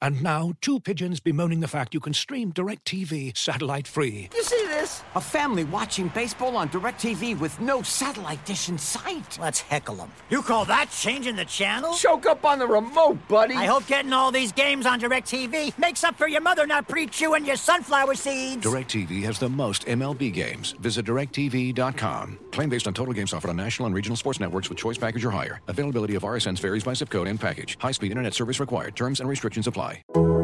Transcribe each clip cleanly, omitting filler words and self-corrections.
And now, two pigeons bemoaning the fact you can stream DirecTV satellite-free. You see this? A family watching baseball on DirecTV with no satellite dish in sight. Let's heckle them. You call that changing the channel? Choke up on the remote, buddy. I hope getting all these games on DirecTV makes up for your mother not pre-chewing your sunflower seeds. DirecTV has the most MLB games. Visit DirecTV.com. Claim based on total games offered on national and regional sports networks with choice package or higher. Availability of RSNs varies by zip code and package. High-speed internet service required. Terms and restrictions apply.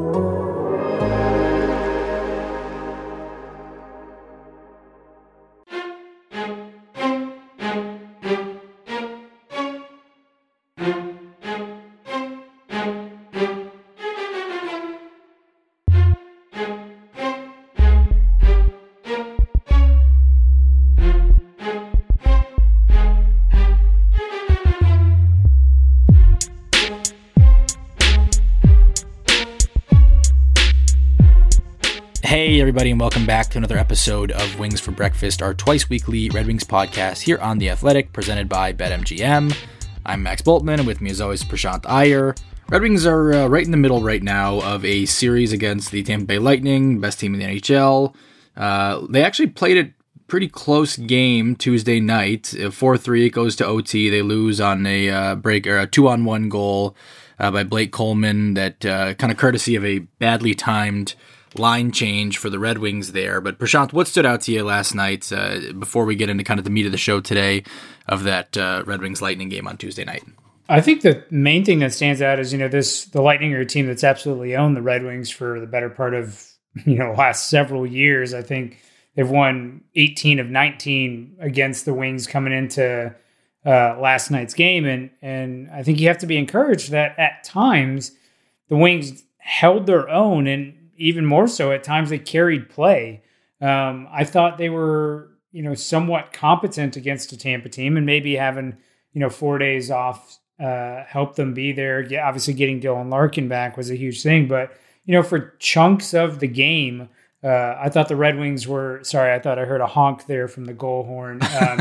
Hey everybody, and welcome back to another episode of Wings for Breakfast, our twice-weekly Red Wings podcast here on The Athletic, presented by BetMGM. I'm Max Bultman, and with me as always, Prashant Iyer. Red Wings are right in the middle right now of a series against the Tampa Bay Lightning, best team in the NHL. They actually played a pretty close game Tuesday night. 4-3, it goes to OT. They lose on a break or a 2-on-1 goal by Blake Coleman that kind of courtesy of a badly timed line change for the Red Wings there. But Prashant, what stood out to you last night before we get into kind of the meat of the show today of that Red Wings Lightning game on Tuesday night? I think the main thing that stands out is, the Lightning are a team that's absolutely owned the Red Wings for the better part of, last several years. I think they've won 18 of 19 against the Wings coming into last night's game. And I think you have to be encouraged that at times the Wings held their own, and even more so, at times they carried play. I thought they were, somewhat competent against a Tampa team, and maybe having, 4 days off helped them be there. Yeah, obviously getting Dylan Larkin back was a huge thing, but, for chunks of the game, I thought the Red Wings were, sorry, I thought I heard a honk there from the goal horn.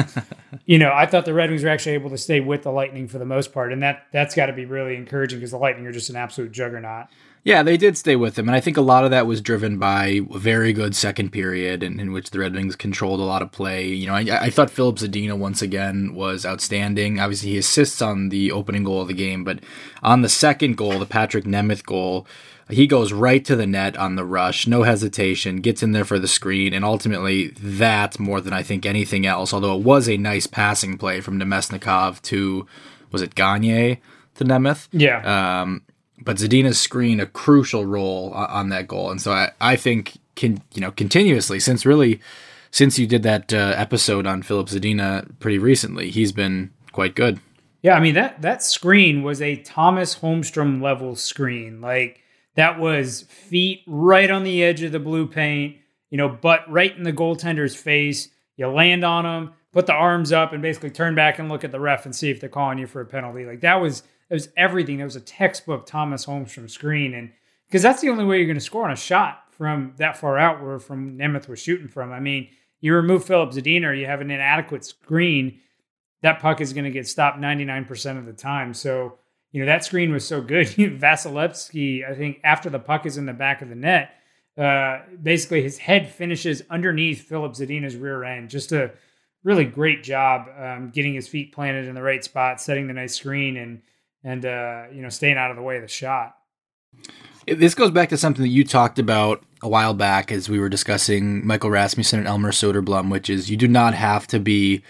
I thought the Red Wings were actually able to stay with the Lightning for the most part, and that's got to be really encouraging because the Lightning are just an absolute juggernaut. Yeah, they did stay with him, and I think a lot of that was driven by a very good second period in which the Red Wings controlled a lot of play. I thought Filip Zadina once again was outstanding. Obviously, he assists on the opening goal of the game, but on the second goal, the Patrick Nemeth goal, he goes right to the net on the rush, no hesitation, gets in there for the screen, and ultimately that, more than I think anything else, although it was a nice passing play from Nemesnikov to, was it Gagne to Nemeth? Yeah. But Zadina's screen a crucial role on that goal. And so I think, continuously, since you did that episode on Filip Zadina pretty recently, he's been quite good. Yeah, I mean, that screen was a Thomas Holmstrom level screen. Like, that was feet right on the edge of the blue paint, butt right in the goaltender's face. You land on him, put the arms up, and basically turn back and look at the ref and see if they're calling you for a penalty. Like, it was everything. That was a textbook Thomas Holmstrom screen. And because that's the only way you're going to score on a shot from that far out where from Nemeth was shooting from. I mean, you remove Filip Zadina or you have an inadequate screen, that puck is going to get stopped 99% of the time. So, that screen was so good. Vasilevsky, I think after the puck is in the back of the net, basically his head finishes underneath Filip Zadina's rear end. Just a really great job getting his feet planted in the right spot, setting the nice screen, and staying out of the way of the shot. This goes back to something that you talked about a while back as we were discussing Michael Rasmussen and Elmer Soderblom, which is you do not have to be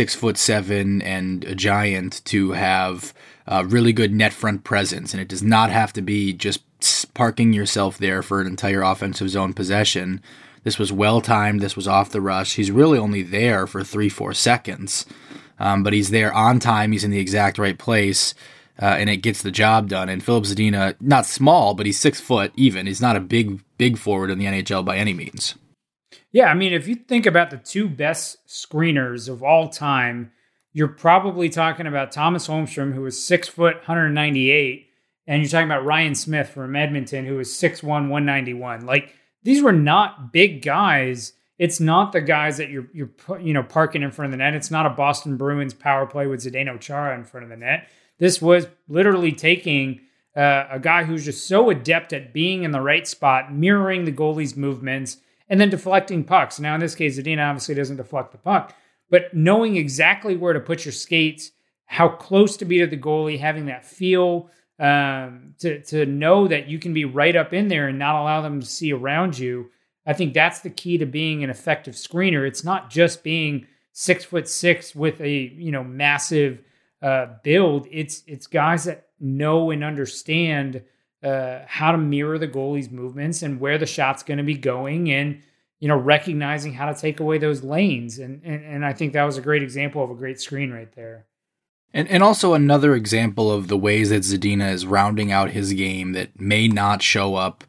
6'7" and a giant to have really good net front presence, and it does not have to be just parking yourself there for an entire offensive zone possession. This was well-timed. This was off the rush. He's really only there for 3-4 seconds, but he's there on time. He's in the exact right place. And it gets the job done. And Filip Zadina, not small, but he's 6 foot even. He's not a big forward in the NHL by any means. Yeah, I mean, if you think about the two best screeners of all time, you're probably talking about Thomas Holmstrom, who was 6 foot, 198, and you're talking about Ryan Smith from Edmonton, who was 6'1", 191. Like, these were not big guys. It's not the guys that you're parking in front of the net. It's not a Boston Bruins power play with Zdeno Chara in front of the net. This was literally taking a guy who's just so adept at being in the right spot, mirroring the goalie's movements, and then deflecting pucks. Now, in this case, Zadina obviously doesn't deflect the puck, but knowing exactly where to put your skates, how close to be to the goalie, having that feel to know that you can be right up in there and not allow them to see around you. I think that's the key to being an effective screener. It's not just being 6'6" with a massive build. It's guys that know and understand how to mirror the goalie's movements and where the shot's going to be going, and recognizing how to take away those lanes. And I think that was a great example of a great screen right there. And also another example of the ways that Zadina is rounding out his game that may not show up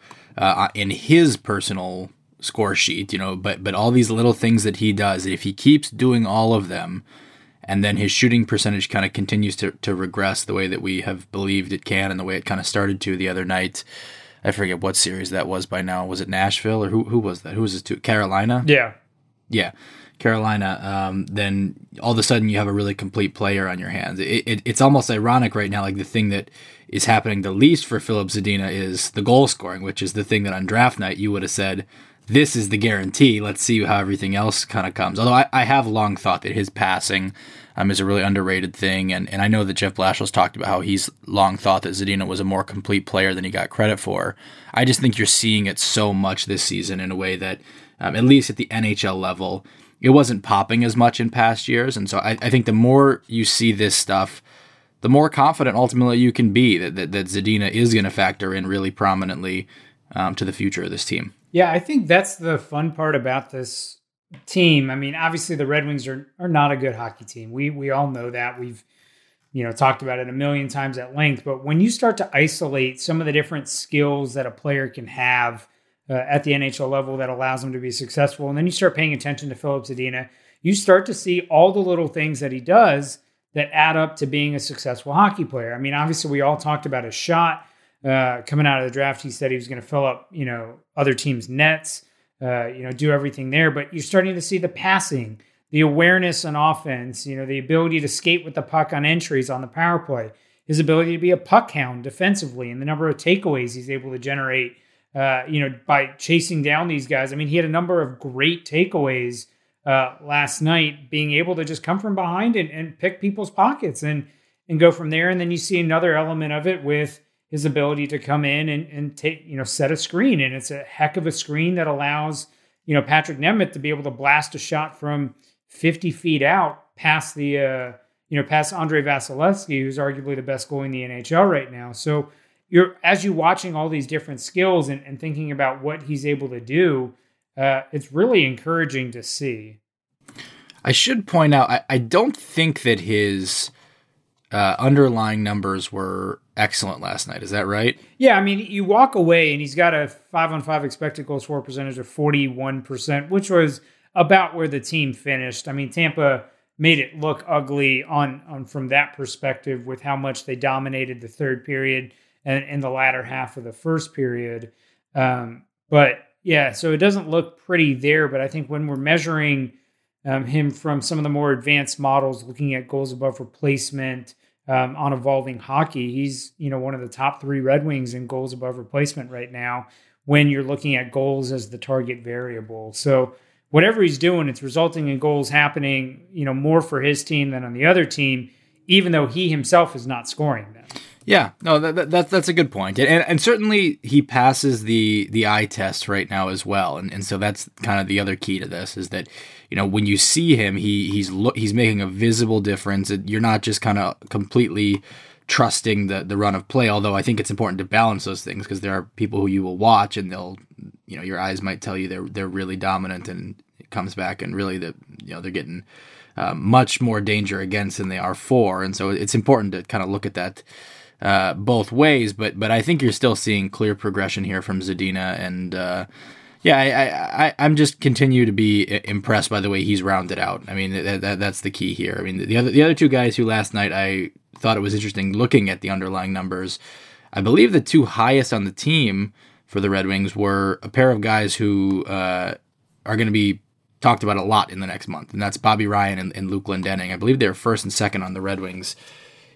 in his personal score sheet, but all these little things that he does, if he keeps doing all of them, and then his shooting percentage kind of continues to regress the way that we have believed it can, and the way it kind of started to the other night. I forget what series that was by now. Was it Nashville, or who was that? Who was it to? Carolina? Yeah. Carolina. Then all of a sudden you have a really complete player on your hands. It's almost ironic right now. Like, the thing that is happening the least for Filip Zadina is the goal scoring, which is the thing that on draft night you would have said, this is the guarantee. Let's see how everything else kind of comes. Although I have long thought that his passing is a really underrated thing. And I know that Jeff Blashill's talked about how he's long thought that Zadina was a more complete player than he got credit for. I just think you're seeing it so much this season in a way that, at least at the NHL level, it wasn't popping as much in past years. And so I think the more you see this stuff, the more confident ultimately you can be that Zadina is going to factor in really prominently to the future of this team. Yeah, I think that's the fun part about this team. I mean, obviously the Red Wings are not a good hockey team. We all know that. We've talked about it a million times at length. But when you start to isolate some of the different skills that a player can have at the NHL level that allows them to be successful, and then you start paying attention to Filip Zadina, you start to see all the little things that he does that add up to being a successful hockey player. I mean, obviously we all talked about his shot. Coming out of the draft, he said he was going to fill up, other teams' nets, do everything there. But you're starting to see the passing, the awareness on offense, the ability to skate with the puck on entries on the power play, his ability to be a puck hound defensively, and the number of takeaways he's able to generate, by chasing down these guys. I mean, he had a number of great takeaways last night, being able to just come from behind and pick people's pockets and go from there. And then you see another element of it with his ability to come in and take, set a screen. And it's a heck of a screen that allows, Patrick Nemeth to be able to blast a shot from 50 feet out past past Andrei Vasilevsky, who's arguably the best goalie in the NHL right now. So as you're watching all these different skills and thinking about what he's able to do, it's really encouraging to see. I should point out, I don't think that his underlying numbers were excellent last night. Is that right? Yeah, I mean, you walk away and he's got a 5-on-5 expected goals for percentage of 41%, which was about where the team finished. I mean, Tampa made it look ugly on from that perspective with how much they dominated the third period and the latter half of the first period. But yeah, so it doesn't look pretty there. But I think when we're measuring him from some of the more advanced models, looking at goals above replacement on Evolving Hockey, he's one of the top 3 Red Wings in goals above replacement right now when you're looking at goals as the target variable. So whatever he's doing, it's resulting in goals happening, more for his team than on the other team, even though he himself is not scoring them. Yeah, no, that's a good point. And certainly he passes the eye test right now as well. And so that's kind of the other key to this is that, when you see him, he's making a visible difference. You're not just kind of completely trusting the run of play, although I think it's important to balance those things because there are people who you will watch and they'll, your eyes might tell you they're really dominant, and it comes back and really they're getting much more danger against than they are for. And so it's important to kind of look at that both ways, but I think you're still seeing clear progression here from Zadina, and I'm just continue to be impressed by the way he's rounded out. I mean, that's the key here. I mean, the other 2 guys who last night I thought it was interesting looking at the underlying numbers. I believe the 2 highest on the team for the Red Wings were a pair of guys who are going to be talked about a lot in the next month, and that's Bobby Ryan and Luke Glendening. I believe they're first and second on the Red Wings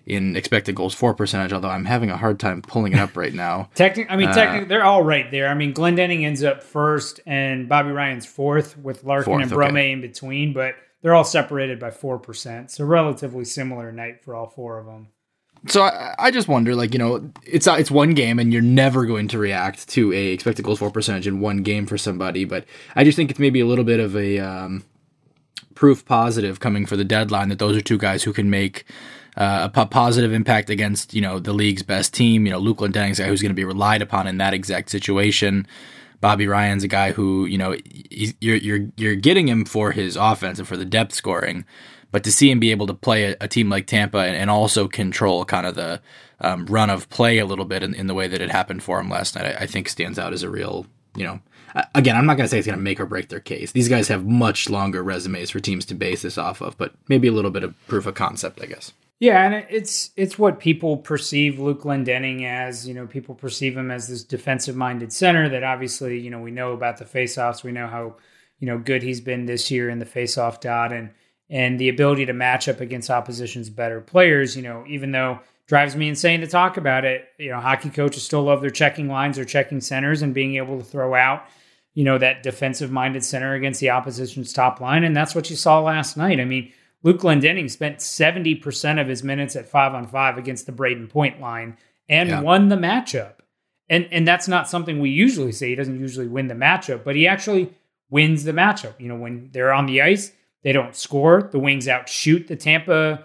in expected goals for percentage, although I'm having a hard time pulling it up right now. Technically, they're all right there. I mean, Glendening ends up first and Bobby Ryan's fourth with Larkin and Brome in between, but they're all separated by 4%. So relatively similar night for all four of them. So I just wonder, like, it's one game and you're never going to react to a expected goals for percentage in one game for somebody, but I just think it's maybe a little bit of a proof positive coming for the deadline that those are two guys who can make a positive impact against, the league's best team. Luke Glendening's a guy who's going to be relied upon in that exact situation. Bobby Ryan's a guy who, you're getting him for his offense and for the depth scoring, but to see him be able to play a team like Tampa and also control kind of the run of play a little bit in the way that it happened for him last night, I think stands out as a real, again, I'm not going to say it's going to make or break their case. These guys have much longer resumes for teams to base this off of, but maybe a little bit of proof of concept, I guess. Yeah, and it's what people perceive Luke Glendening as. People perceive him as this defensive-minded center that obviously, we know about the faceoffs. We know how, good he's been this year in the faceoff dot and the ability to match up against opposition's better players, even though it drives me insane to talk about it, hockey coaches still love their checking lines or checking centers and being able to throw out, that defensive-minded center against the opposition's top line. And that's what you saw last night. I mean, Luke Glendening spent 70% of his minutes at 5-on-5 against the Braden Point line and won the matchup. And that's not something we usually say. He doesn't usually win the matchup, but he actually wins the matchup. When they're on the ice, they don't score. The Wings outshoot Tampa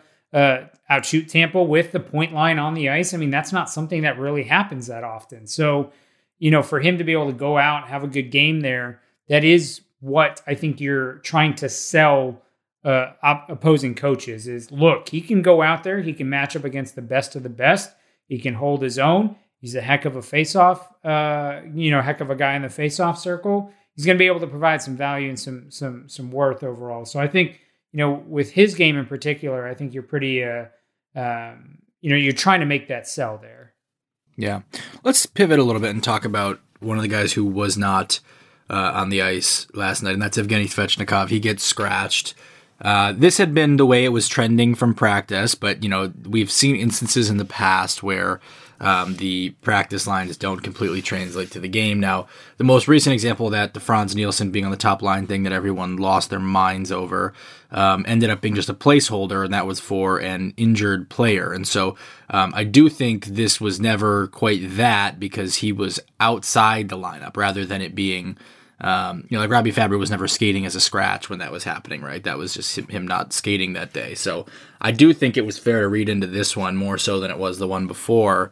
with the point line on the ice. I mean, that's not something that really happens that often. So, for him to be able to go out, have a good game there, that is what I think you're trying to sell opposing coaches is, look, he can go out there, he can match up against the best of the best, he can hold his own, he's a heck of a face-off, heck of a guy in the face-off circle. He's going to be able to provide some value and some worth overall. So I think, with his game in particular, I think you're pretty, you're trying to make that sell there. Yeah. Let's pivot a little bit and talk about one of the guys who was not on the ice last night, and that's Evgeny Svechnikov. He gets scratched. This had been the way it was trending from practice, but, we've seen instances in the past where the practice lines don't completely translate to the game. Now, the most recent example of that, the Franz Nielsen being on the top line thing that everyone lost their minds over, ended up being just a placeholder, and that was for an injured player. And so I do think this was never quite that because he was outside the lineup rather than it being... like Robbie Fabry was never skating as a scratch when that was happening, right? That was just him not skating that day. So I do think it was fair to read into this one more so than it was the one before.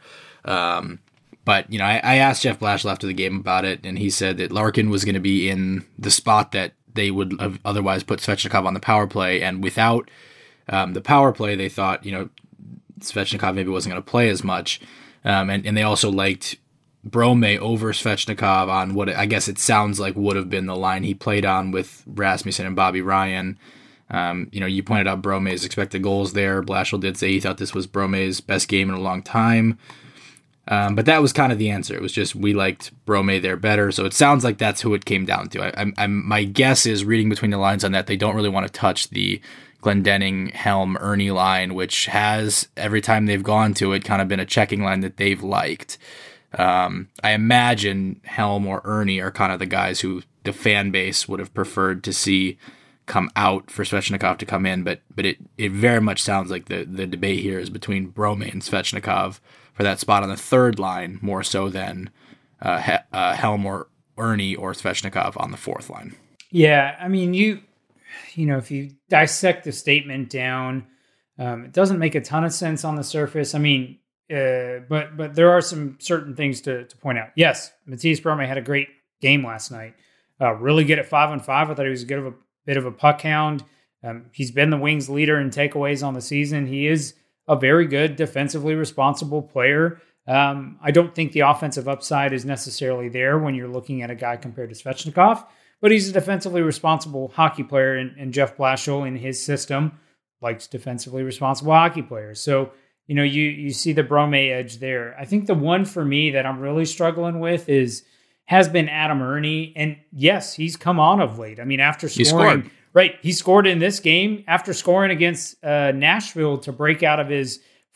But, I asked Jeff Blashill after the game about it, and he said that Larkin was going to be in the spot that they would have otherwise put Svechnikov on the power play. And without the power play, they thought, Svechnikov maybe wasn't going to play as much. And they also liked Brome over Svechnikov on what I guess it sounds like would have been the line he played on with Rasmussen and Bobby Ryan. You pointed out Brome's expected goals there. Blashill did say he thought this was Brome's best game in a long time. But that was kind of the answer. It was just we liked Brome there better. So it sounds like that's who it came down to. My guess is, reading between the lines on that, they don't really want to touch the Glendening, Helm, Ernie line, which has, every time they've gone to it, kind of been a checking line that they've liked. I imagine Helm or Ernie are kind of the guys who the fan base would have preferred to see come out for Svechnikov to come in, but it very much sounds like the debate here is between Brome and Svechnikov for that spot on the third line, more so than Helm or Ernie or Svechnikov on the fourth line. Yeah, I mean, if you dissect the statement down, it doesn't make a ton of sense on the surface. I mean, but there are some certain things to point out. Yes, Matthias Brome had a great game last night. Really good at 5-on-5. I thought he was a bit of a puck hound. He's been the Wings leader in takeaways on the season. He is a very good defensively responsible player. I don't think the offensive upside is necessarily there when you're looking at a guy compared to Svechnikov, but he's a defensively responsible hockey player, and Jeff Blashill in his system likes defensively responsible hockey players. So, you see the Brome edge there. I think the one for me that I'm really struggling with has been Adam Ernie. And yes, he's come on of late. I mean, after scoring, he scored in this game after scoring against Nashville to break out of his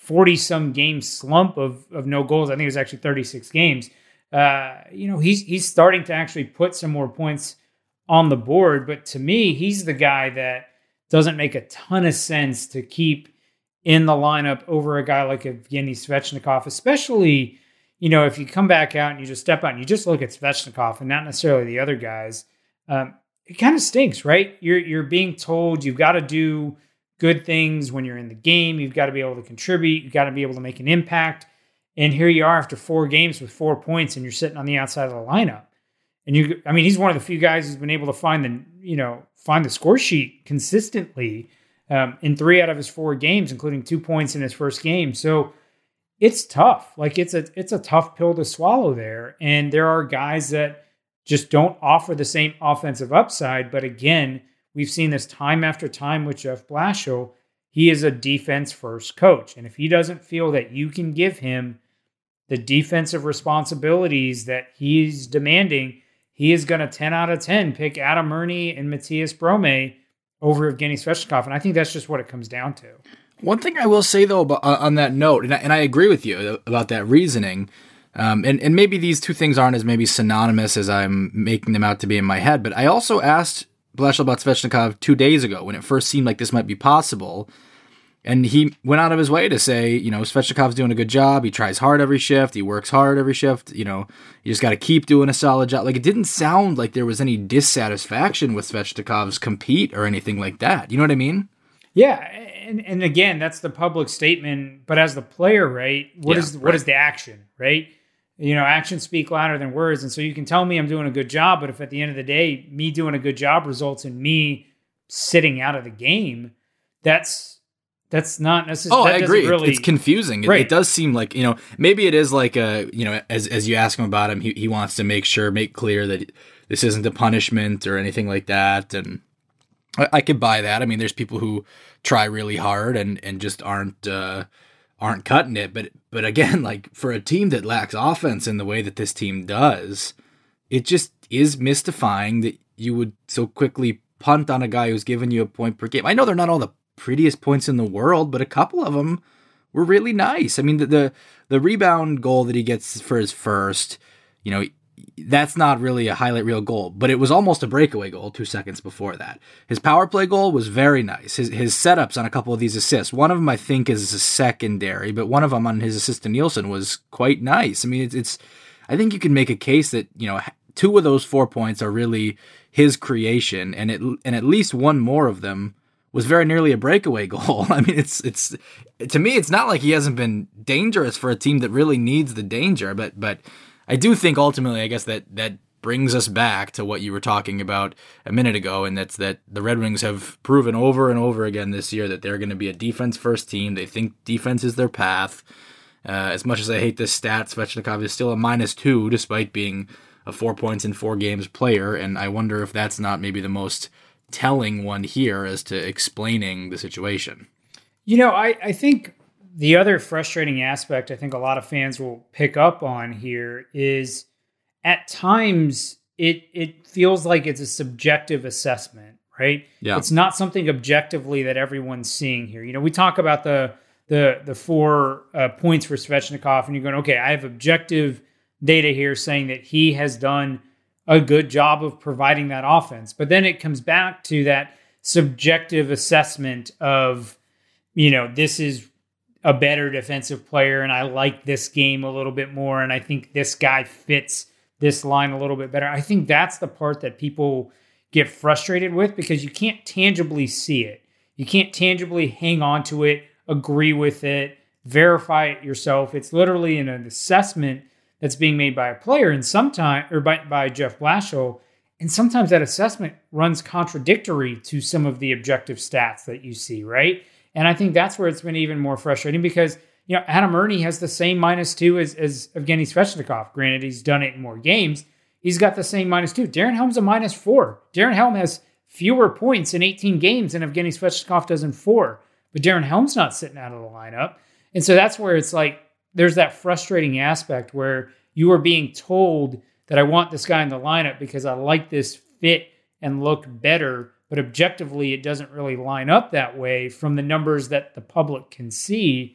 40-some game slump of no goals. I think it was actually 36 games. He's starting to actually put some more points on the board. But to me, he's the guy that doesn't make a ton of sense to keep in the lineup over a guy like Evgeny Svechnikov, especially, if you come back out and you just step out and you just look at Svechnikov and not necessarily the other guys, it kind of stinks, right? You're being told you've got to do good things when you're in the game. You've got to be able to contribute. You've got to be able to make an impact. And here you are after 4 games with 4 points and you're sitting on the outside of the lineup. And he's one of the few guys who's been able to find the score sheet consistently in 3 out of his 4 games, including 2 points in his first game. So it's tough. Like it's a tough pill to swallow there. And there are guys that just don't offer the same offensive upside. But again, we've seen this time after time with Jeff Blashill. He is a defense-first coach. And if he doesn't feel that you can give him the defensive responsibilities that he's demanding, he is going to 10 out of 10 pick Adam Erne and Matthias Brome over Evgeny Svechnikov. And I think that's just what it comes down to. One thing I will say, though, on that note, and I agree with you about that reasoning, and maybe these two things aren't as maybe synonymous as I'm making them out to be in my head, but I also asked Blashill about Svechnikov 2 days ago when it first seemed like this might be possible. And he went out of his way to say, Svechnikov's doing a good job. He tries hard every shift. He works hard every shift. You just got to keep doing a solid job. Like, it didn't sound like there was any dissatisfaction with Svechnikov's compete or anything like that. You know what I mean? Yeah. And again, that's the public statement. But as the player, right, what is the action, right? Actions speak louder than words. And so you can tell me I'm doing a good job, but if at the end of the day, me doing a good job results in me sitting out of the game, that's not necessarily. Oh, I agree. It's confusing. Right. It does seem like, maybe it is like as you ask him about him, he wants to make clear that this isn't a punishment or anything like that. And I could buy that. I mean, there's people who try really hard and just aren't cutting it. But again, like for a team that lacks offense in the way that this team does, it just is mystifying that you would so quickly punt on a guy who's giving you a point per game. I know they're not all the prettiest points in the world, but a couple of them were really nice. I mean, the rebound goal that he gets for his first, that's not really a highlight reel goal, but it was almost a breakaway goal 2 seconds before that. His power play goal was very nice. His setups on a couple of these assists, one of them I think is a secondary, but one of them on his assist to Nielsen was quite nice. I mean, it's I think you can make a case that, 2 of those 4 points are really his creation, and at least one more of them was very nearly a breakaway goal. I mean, it's to me, it's not like he hasn't been dangerous for a team that really needs the danger, but I do think ultimately, I guess that brings us back to what you were talking about a minute ago, and that's that the Red Wings have proven over and over again this year that they're going to be a defense-first team. They think defense is their path. As much as I hate this stat, Svechnikov is still a -2 despite being a 4 points in 4 games player, and I wonder if that's not maybe the most telling one here as to explaining the situation. I think the other frustrating aspect I think a lot of fans will pick up on here is at times it feels like it's a subjective assessment, right? Yeah. It's not something objectively that everyone's seeing here. We talk about the 4 points for Svechnikov, and you're going, okay, I have objective data here saying that he has done a good job of providing that offense. But then it comes back to that subjective assessment of, this is a better defensive player and I like this game a little bit more and I think this guy fits this line a little bit better. I think that's the part that people get frustrated with because you can't tangibly see it. You can't tangibly hang on to it, agree with it, verify it yourself. It's literally an assessment that's being made by a player and sometimes, or by Jeff Blashill. And sometimes that assessment runs contradictory to some of the objective stats that you see, right? And I think that's where it's been even more frustrating because, Adam Erne has the same -2 as Evgeny Svechnikov. Granted, he's done it in more games. He's got the same -2. Darren Helm's a -4. Darren Helm has fewer points in 18 games than Evgeny Svechnikov does in 4. But Darren Helm's not sitting out of the lineup. And so that's where it's like, there's that frustrating aspect where you are being told that I want this guy in the lineup because I like this fit and look better, but objectively it doesn't really line up that way from the numbers that the public can see.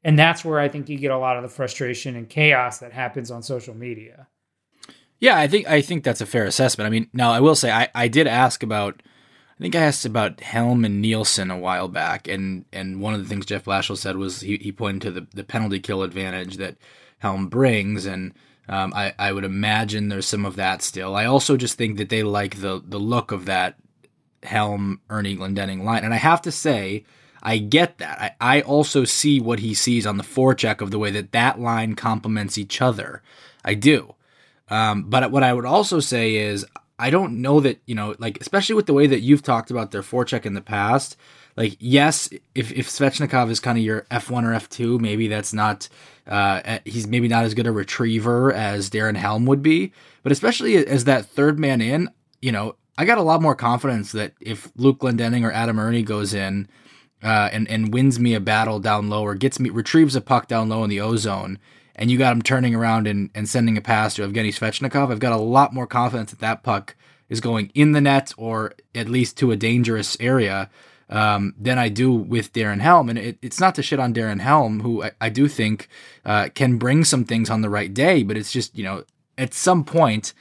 And that's where I think you get a lot of the frustration and chaos that happens on social media. Yeah, I think that's a fair assessment. I mean, now I will say I did ask about, I think I asked about Helm and Nielsen a while back, and one of the things Jeff Blashill said was he pointed to the penalty kill advantage that Helm brings, and I would imagine there's some of that still. I also just think that they like the look of that Helm, Ernie Glendening line, and I have to say, I get that. I also see what he sees on the forecheck of the way that line complements each other. I do. But what I would also say is, I don't know that, like, especially with the way that you've talked about their forecheck in the past, like, yes, if Svechnikov is kind of your F1 or F2, maybe that's not, he's maybe not as good a retriever as Darren Helm would be, but especially as that third man in, I got a lot more confidence that if Luke Glendening or Adam Ernie goes in, and wins me a battle down low or retrieves a puck down low in the O-zone, and you got him turning around and sending a pass to Evgeny Svechnikov, I've got a lot more confidence that puck is going in the net or at least to a dangerous area than I do with Darren Helm. And it's not to shit on Darren Helm, who I do think can bring some things on the right day, but it's just, at some point,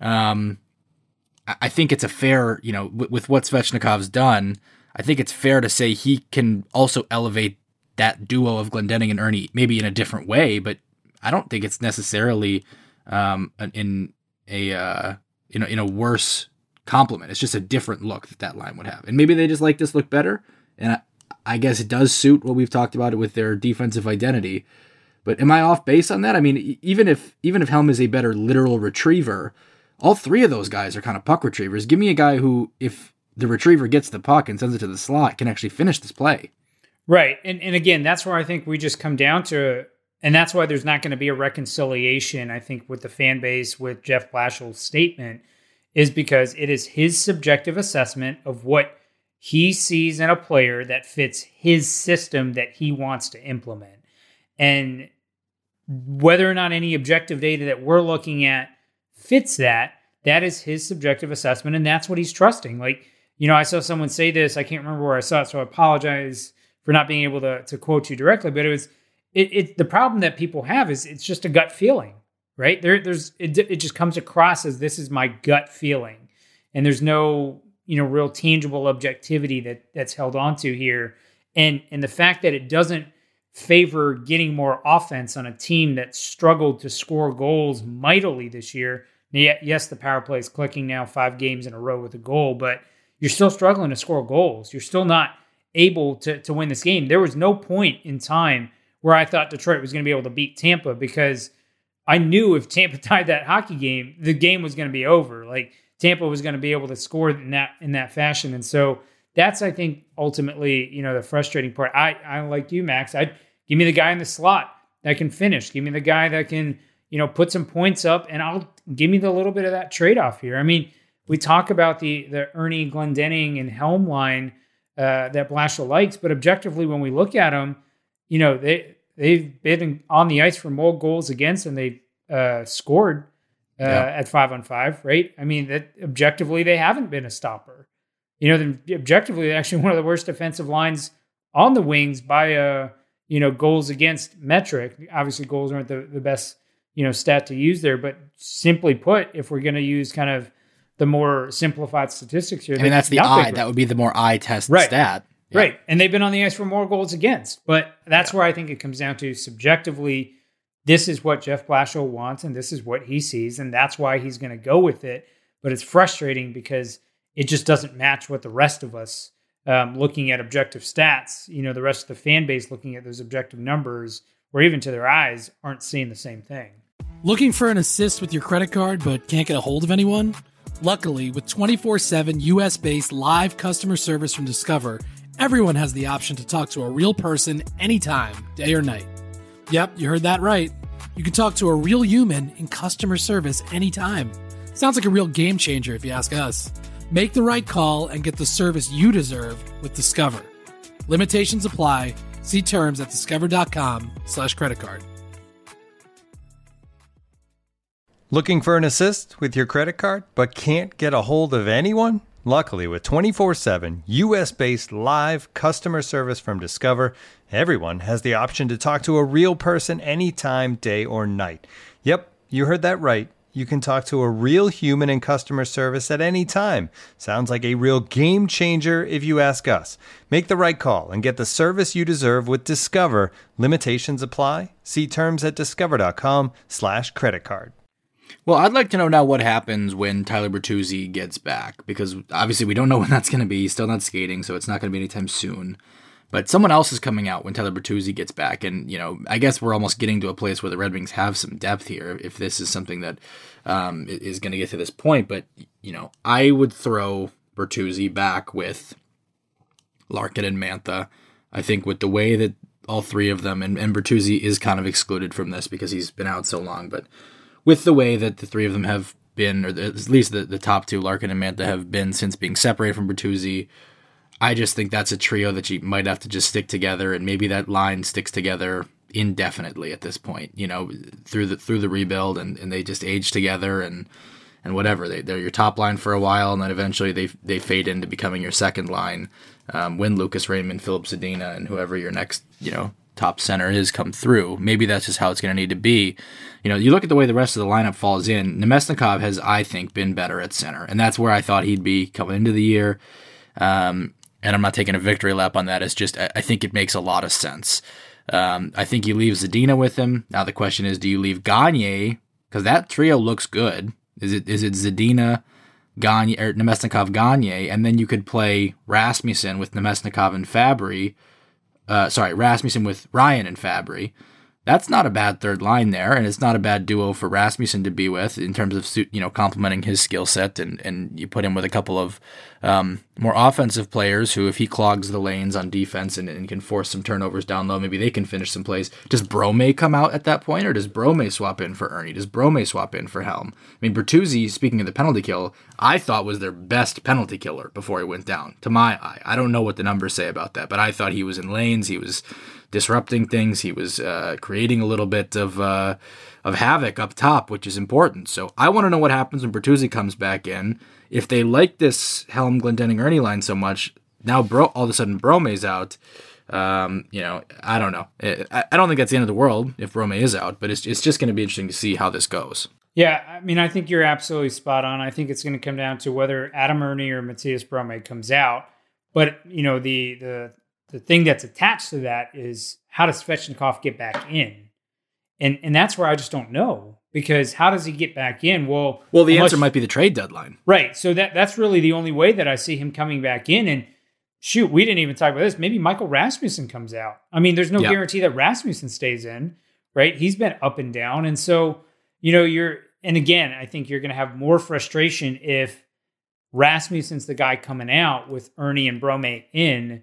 I think it's a fair, with what Svechnikov's done, I think it's fair to say he can also elevate that duo of Glendening and Ernie, maybe in a different way, but I don't think it's necessarily in a worse compliment. It's just a different look that line would have, and maybe they just like this look better. And I guess it does suit what we've talked about it with their defensive identity. But am I off base on that? I mean, even if Helm is a better literal retriever, all three of those guys are kind of puck retrievers. Give me a guy who, if the retriever gets the puck and sends it to the slot, can actually finish this play. Right. And again, that's where I think we just come down to, and that's why there's not going to be a reconciliation, I think, with the fan base with Jeff Blashill's statement, is because it is his subjective assessment of what he sees in a player that fits his system that he wants to implement. And whether or not any objective data that we're looking at fits that is his subjective assessment, and that's what he's trusting. Like, I saw someone say this, I can't remember where I saw it, so I apologize for not being able to quote you directly, but it the problem that people have is it's just a gut feeling, right? It just comes across as, this is my gut feeling, and there's no real tangible objectivity that's held onto here, and the fact that it doesn't favor getting more offense on a team that struggled to score goals mightily this year. Yes, the power play is clicking now 5 games in a row with a goal, but you're still struggling to score goals. You're still not able to win this game. There was no point in time where I thought Detroit was going to be able to beat Tampa, because I knew if Tampa tied that hockey game, the game was going to be over. Like, Tampa was going to be able to score in that fashion. And so that's, I think, ultimately, the frustrating part. I like you, Max. Give me the guy in the slot that can finish. Give me the guy that can, put some points up, and I'll give me the little bit of that trade-off here. I mean, we talk about the Ernie Glendening and Helm line that Blashill likes, but objectively, when we look at them, they've been on the ice for more goals against than they've scored at 5-on-5, right? I mean, that objectively, they haven't been a stopper. Objectively, they're actually one of the worst defensive lines on the wings by goals against metric. Obviously, goals aren't the best stat to use there, but simply put, if we're going to use kind of the more simplified statistics here, that's the eye. That would be the more eye test stat. Yeah. Right. And they've been on the ice for more goals against. But that's where I think it comes down to, subjectively, this is what Jeff Blashill wants, and this is what he sees, and that's why he's going to go with it. But it's frustrating because it just doesn't match what the rest of us, looking at objective stats, the rest of the fan base looking at those objective numbers, or even to their eyes, aren't seeing the same thing. Looking for an assist with your credit card but can't get a hold of anyone? Luckily, with 24/7 US-based live customer service from Discover, everyone has the option to talk to a real person anytime, day or night. Yep, you heard that right. You can talk to a real human in customer service anytime. Sounds like a real game changer if you ask us. Make the right call and get the service you deserve with Discover. Limitations apply. See terms at discover.com/creditcard. Looking for an assist with your credit card but can't get a hold of anyone? Luckily, with 24/7 US-based live customer service from Discover, everyone has the option to talk to a real person anytime, day or night. Yep, you heard that right. You can talk to a real human in customer service at any time. Sounds like a real game changer if you ask us. Make the right call and get the service you deserve with Discover. Limitations apply. See terms at discover.com/creditcard. Well, I'd like to know now what happens when Tyler Bertuzzi gets back, because obviously we don't know when that's going to be. He's still not skating, so it's not going to be anytime soon. But someone else is coming out when Tyler Bertuzzi gets back, and I guess we're almost getting to a place where the Red Wings have some depth here, if this is something that is going to get to this point. But I would throw Bertuzzi back with Larkin and Mantha. I think with the way that all three of them, and Bertuzzi is kind of excluded from this because he's been out so long, but with the way that the three of them have been, or at least the top two, Larkin and Mantha, have been since being separated from Bertuzzi, I just think that's a trio that you might have to just stick together, and maybe that line sticks together indefinitely at this point, through the rebuild, and they just age together and whatever. They're your top line for a while, and then eventually they fade into becoming your second line when Lucas Raymond, Philip Zadina, and whoever your next top center is come through. Maybe that's just how it's going to need to be. You look at the way the rest of the lineup falls in. Nemesnikov has, I think, been better at center, and that's where I thought he'd be coming into the year. And I'm not taking a victory lap on that. It's just I think it makes a lot of sense. I think you leave Zadina with him. Now the question is, do you leave Gagne? Because that trio looks good. Is it Zadina, Gagne, or Nemesnikov, Gagne, and then you could play Rasmussen with Nemesnikov and Fabry. Rasmussen with Ryan and Fabry. That's not a bad third line there, and it's not a bad duo for Rasmussen to be with in terms of complementing his skill set, and you put him with a couple of more offensive players who, if he clogs the lanes on defense and can force some turnovers down low, maybe they can finish some plays. Does Brome come out at that point, or does Brome swap in for Ernie? Does Brome swap in for Helm? I mean, Bertuzzi, speaking of the penalty kill, I thought was their best penalty killer before he went down, to my eye. I don't know what the numbers say about that, but I thought he was in lanes, he was disrupting things, he was creating a little bit of havoc up top, which is important. So I want to know what happens when Bertuzzi comes back in. If they like this Helm, Glendening, Ernie line so much, now all of a sudden Brome's out. I don't know. I don't think that's the end of the world if Brome is out, but it's just going to be interesting to see how this goes. Yeah, I mean, I think you're absolutely spot on. I think it's going to come down to whether Adam Ernie or Matthias Brome comes out. But, the thing that's attached to that is, how does Svechnikov get back in? And that's where I just don't know, because how does he get back in? Well, the answer might be the trade deadline. Right. So that's really the only way that I see him coming back in. And shoot, we didn't even talk about this. Maybe Michael Rasmussen comes out. I mean, there's no guarantee that Rasmussen stays in, right? He's been up and down. And so, and again, I think you're going to have more frustration if Rasmussen's the guy coming out with Ernie and Brome in,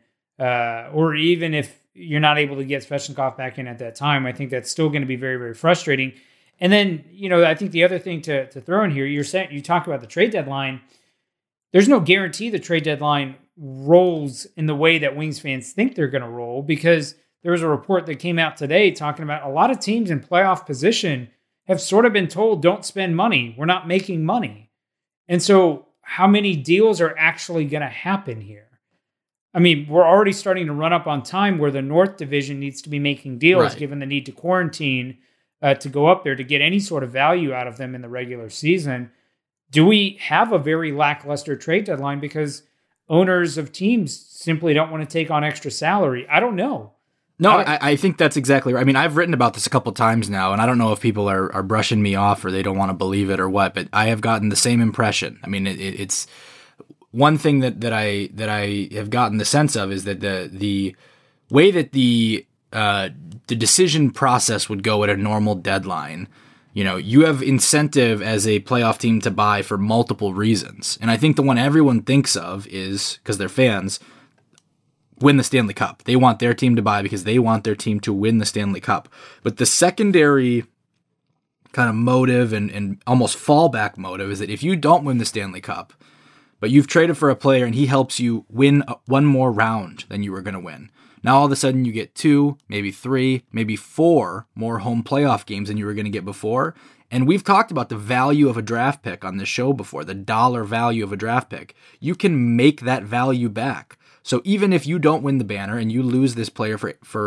or even if you're not able to get Svechnikov back in at that time. I think that's still going to be very, very frustrating. And then, I think the other thing to throw in here, you talk about the trade deadline. There's no guarantee the trade deadline rolls in the way that Wings fans think they're going to roll, because there was a report that came out today talking about a lot of teams in playoff position have sort of been told, don't spend money. We're not making money. And so how many deals are actually going to happen here? I mean, we're already starting to run up on time where the North Division needs to be making deals, given the need to quarantine to go up there to get any sort of value out of them in the regular season. Do we have a very lackluster trade deadline because owners of teams simply don't want to take on extra salary? I don't know. No, I think that's exactly right. I mean, I've written about this a couple times now, and I don't know if people are brushing me off or they don't want to believe it or what, but I have gotten the same impression. I mean, it's one thing that I have gotten the sense of is that the way that the decision process would go at a normal deadline, you have incentive as a playoff team to buy for multiple reasons. And I think the one everyone thinks of is, because they're fans, win the Stanley Cup. They want their team to buy because they want their team to win the Stanley Cup. But the secondary kind of motive and almost fallback motive is that if you don't win the Stanley Cup, but you've traded for a player and he helps you win one more round than you were going to win, now all of a sudden you get 2, maybe 3, maybe 4 more home playoff games than you were going to get before. And we've talked about the value of a draft pick on this show before, the dollar value of a draft pick. You can make that value back. So even if you don't win the banner and you lose this player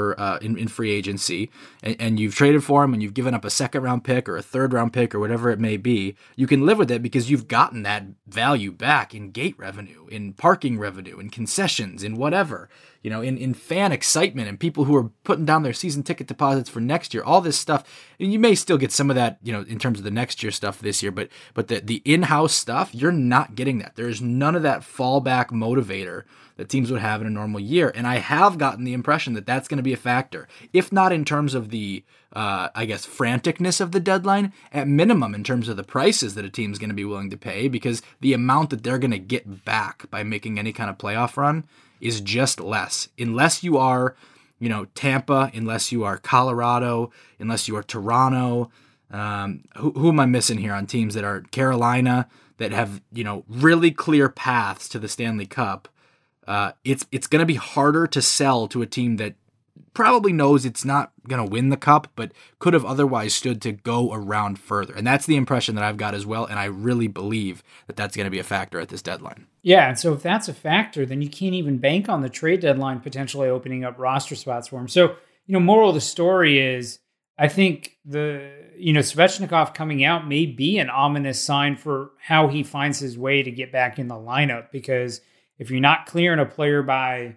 in free agency, and you've traded for him and you've given up a second round pick or a third round pick or whatever it may be, you can live with it because you've gotten that value back in gate revenue, in parking revenue, in concessions, in whatever, in fan excitement and people who are putting down their season ticket deposits for next year, all this stuff. And you may still get some of that, in terms of the next year stuff this year, but the in-house stuff, you're not getting that. There's none of that fallback motivator that teams would have in a normal year. And I have gotten the impression that that's going to be a factor, if not in terms of the, franticness of the deadline, at minimum in terms of the prices that a team's going to be willing to pay, because the amount that they're going to get back by making any kind of playoff run is just less. Unless you are, Tampa, unless you are Colorado, unless you are Toronto. Who am I missing here on teams that are Carolina, that have, really clear paths to the Stanley Cup? It's going to be harder to sell to a team that probably knows it's not going to win the cup, but could have otherwise stood to go around further. And that's the impression that I've got as well. And I really believe that that's going to be a factor at this deadline. Yeah. And so if that's a factor, then you can't even bank on the trade deadline potentially opening up roster spots for him. So, moral of the story is, I think Svechnikov coming out may be an ominous sign for how he finds his way to get back in the lineup, because if you're not clearing a player by,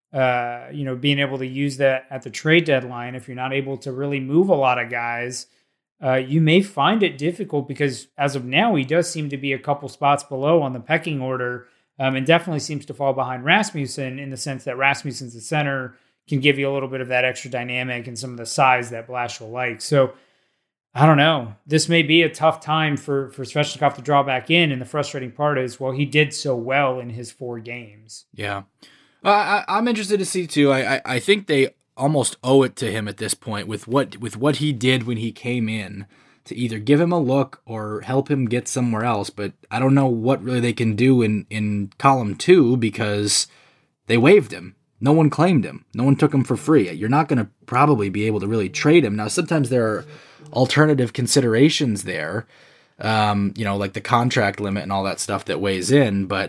being able to use that at the trade deadline, if you're not able to really move a lot of guys, you may find it difficult, because as of now, he does seem to be a couple spots below on the pecking order, and definitely seems to fall behind Rasmussen, in the sense that Rasmussen's the center, can give you a little bit of that extra dynamic and some of the size that Blashill likes. So I don't know. This may be a tough time for Svechnikov to draw back in. And the frustrating part is, well, he did so well in his 4 games. Yeah. I'm interested to see too. I think they almost owe it to him at this point with what he did when he came in, to either give him a look or help him get somewhere else. But I don't know what really they can do in column 2, because they waived him. No one claimed him. No one took him for free. You're not going to probably be able to really trade him. Now, sometimes there are alternative considerations there, like the contract limit and all that stuff that weighs in. But